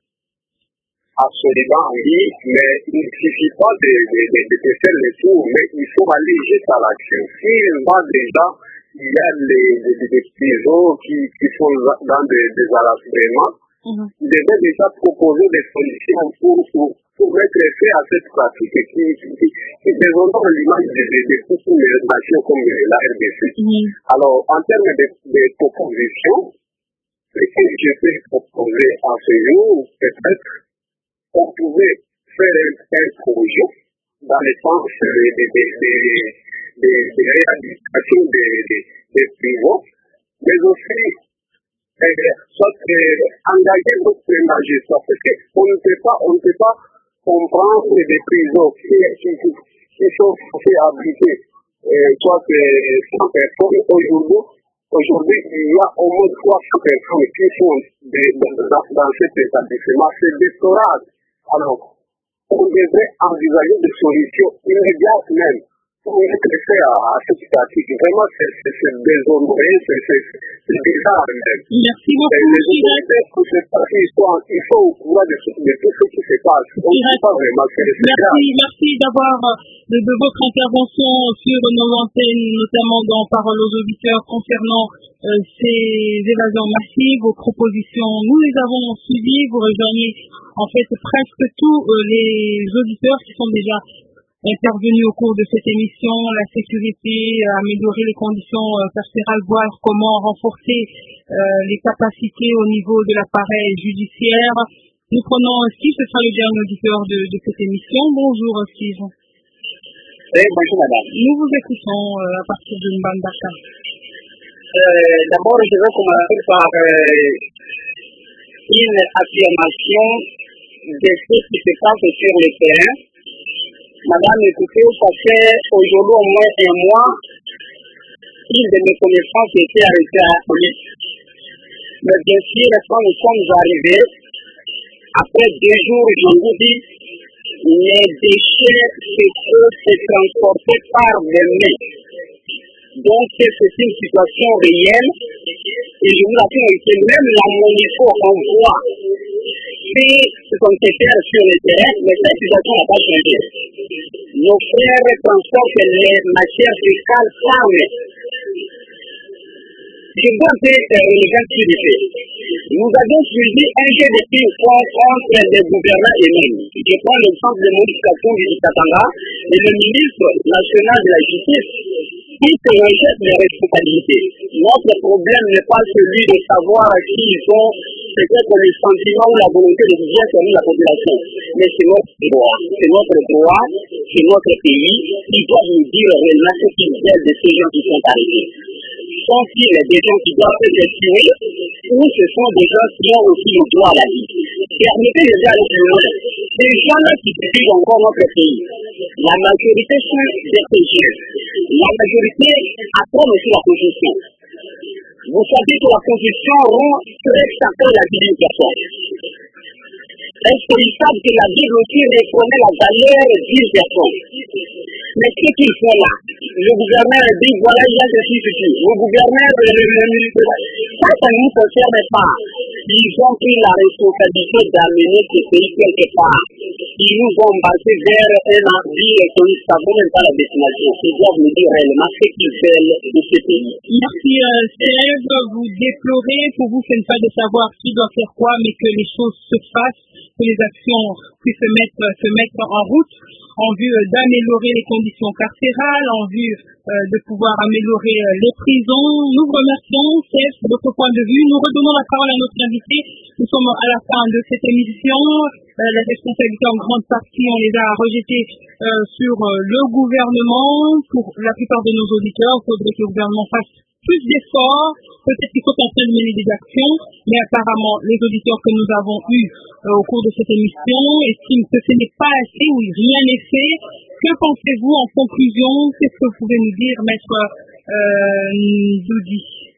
Absolument, oui, mais il ne suffit pas de, de, de, de faire le tour, mais il faut aller juste à l'action. S'il va déjà, il y a les, les, les prisons qui, qui sont dans des, des arrastements, mm-hmm. il devait déjà proposer des solutions pour, pour, pour mettre fin à cette pratique qui, qui, qui, qui déshonore l'image de, de, de toutes les nations comme la R D C. Mm-hmm. Alors, en termes de, de proposition, ce que je peux proposer à ce jour, peut-être, on pouvait faire un, un projet dans le sens de, de, de, de, de, de réhabilitation des de, de privés, mais aussi euh, soit euh, engager d'autres magistrats, parce qu'on ne peut pas, on ne peut pas comprendre des prisons qui, qui, qui, qui sont censées abriter euh, soit euh, cent personnes. Aujourd'hui, aujourd'hui, il y a au moins trois cents personnes qui sont de, de, dans, dans cet établissement. C'est déplorable. Alors, on devrait envisager des solutions immédiates même pour mettre fin à, à cette pratique. Vraiment, c'est déshonoré, c'est bizarre même. Merci beaucoup, Chirac. Ils sont au courant de, de tout ce qui se passe. On ne peut pas vraiment faire ça. Merci, merci d'avoir de, de votre intervention sur nos antennes, notamment dans Parole aux auditeurs concernant euh, ces évasions massives, vos propositions. Nous les avons suivies. Vous rejoignez en fait presque tous euh, les auditeurs qui sont déjà intervenus au cours de cette émission, la sécurité, euh, améliorer les conditions euh, carcérales, voir comment renforcer euh, les capacités au niveau de l'appareil judiciaire. Nous prenons Steve, ce sera le dernier auditeur de, de cette émission. Bonjour Steve. Oui, bonjour madame. Nous vous écoutons euh, à partir de Mbandaka. Euh, D'abord, je vais commencer par euh, une affirmation de ce qui se passe sur le terrain. Madame, écoutez, ça fait aujourd'hui au moins un mois, une de mes connaissances était arrêtée à la police. Mais bien sûr, quand nous sommes arrivés, après deux jours, je vous dis, les déchets se transportaient par les mains. Donc, c'est une situation réelle. Et je vous assure que même la monitor qu'on voit, c'est ce qu'on sait faire sur le terrain, mais cette situation n'a pas changé. Nos frères transportent les matières fiscales sans main. Je vois un peu élégant ce qu'il fait. Nous avons suivi un jeu de ping-pong entre les gouvernants eux-mêmes. Je prends l'exemple de modification du Katanga et le ministre national de la justice qui se rejette les responsabilités. Notre problème n'est pas celui de savoir qui ils sont, peut-être le sentiment ou la volonté de bien servir la population. Mais c'est notre droit. C'est notre droit, c'est notre pays qui doit nous dire réellement ce qu'ils veulent de ces gens qui sont arrêtés. Sont-ils des gens qui doivent être tués ou ce sont des gens qui ont aussi le droit à la vie? Permettez de aller plus loin. Les gens qui dirigent encore notre pays, la majorité sont des P G. La majorité apprend aussi la Constitution. Vous savez que la Constitution rend très certain la vie d'une personne. Est-ce qu'ils savent que la Bible aussi reconnaît la valeur d'une personne? Mais ce qu'ils font là, le gouverneur dit voilà, il y a ceci, ceci. Le gouverneur, le, le ministre, ça, ça ne nous concerne pas. Ils ont pris la responsabilité d'amener ce pays quelque part. Ils nous ont embarqué vers un envie et nous ne savons même pas la destination. Ils doivent nous dire réellement ce qu'ils veulent de ce pays. Merci, euh, Steve. Vous déplorez, pour vous, ce n'est pas de savoir qui doit faire quoi, mais que les choses se fassent, que les actions puissent se mettre, se mettre en route en vue euh, d'améliorer les conditions carcérales, en vue euh, de pouvoir améliorer euh, les prisons. Nous vous remercions, Steve, de votre point de vue. Nous redonnons la parole à notre invité. Nous sommes à la fin de cette émission. Euh, les responsabilités en grande partie, on les a rejetées euh, sur euh, le gouvernement. Pour la plupart de nos auditeurs, il faudrait que le gouvernement fasse plus d'efforts. Peut-être qu'il faut en train de mener des actions, mais apparemment, les auditeurs que nous avons eus euh, au cours de cette émission estiment que ce n'est pas assez ou rien n'est fait. Que pensez-vous en conclusion? Qu'est-ce que vous pouvez nous dire, maître euh, Doudi?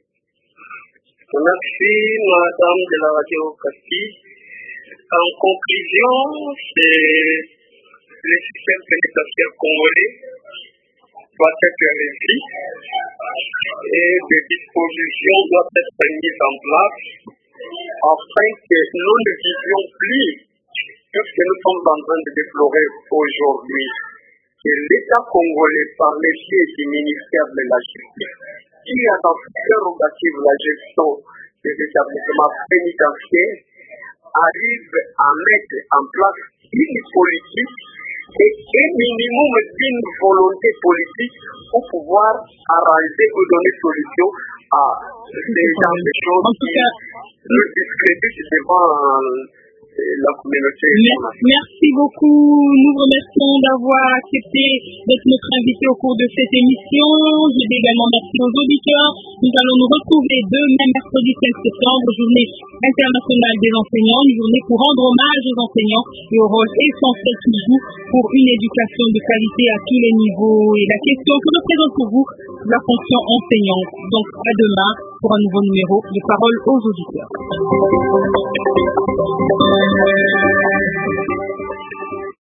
Merci, madame de la radio Casti. En conclusion, c'est le système pénitentiaire congolais doit être révisé et des dispositions doivent être mises en place afin que nous ne vivions plus tout ce que nous sommes en train de déplorer aujourd'hui. Que l'État congolais, par l'effet du ministère de la Justice, qui a dans ses prérogatives la gestion des établissements pénitentiaires, arrive à mettre en place une politique et un minimum d'une volonté politique pour pouvoir arranger ou donner solution à ces genres de choses qui le discréditent devant la communauté. Merci beaucoup. Nous vous remercions d'avoir accepté d'être notre invité au cours de cette émission. Je dis également merci aux auditeurs. Nous allons nous retrouver demain, mercredi cinq septembre, journée internationale des enseignants, une journée pour rendre hommage aux enseignants et au rôle essentiel qu'ils jouent pour une éducation de qualité à tous les niveaux. Et la question que représente pour vous la fonction enseignante. Donc à demain pour un nouveau numéro de Parole aux auditeurs. Thank you.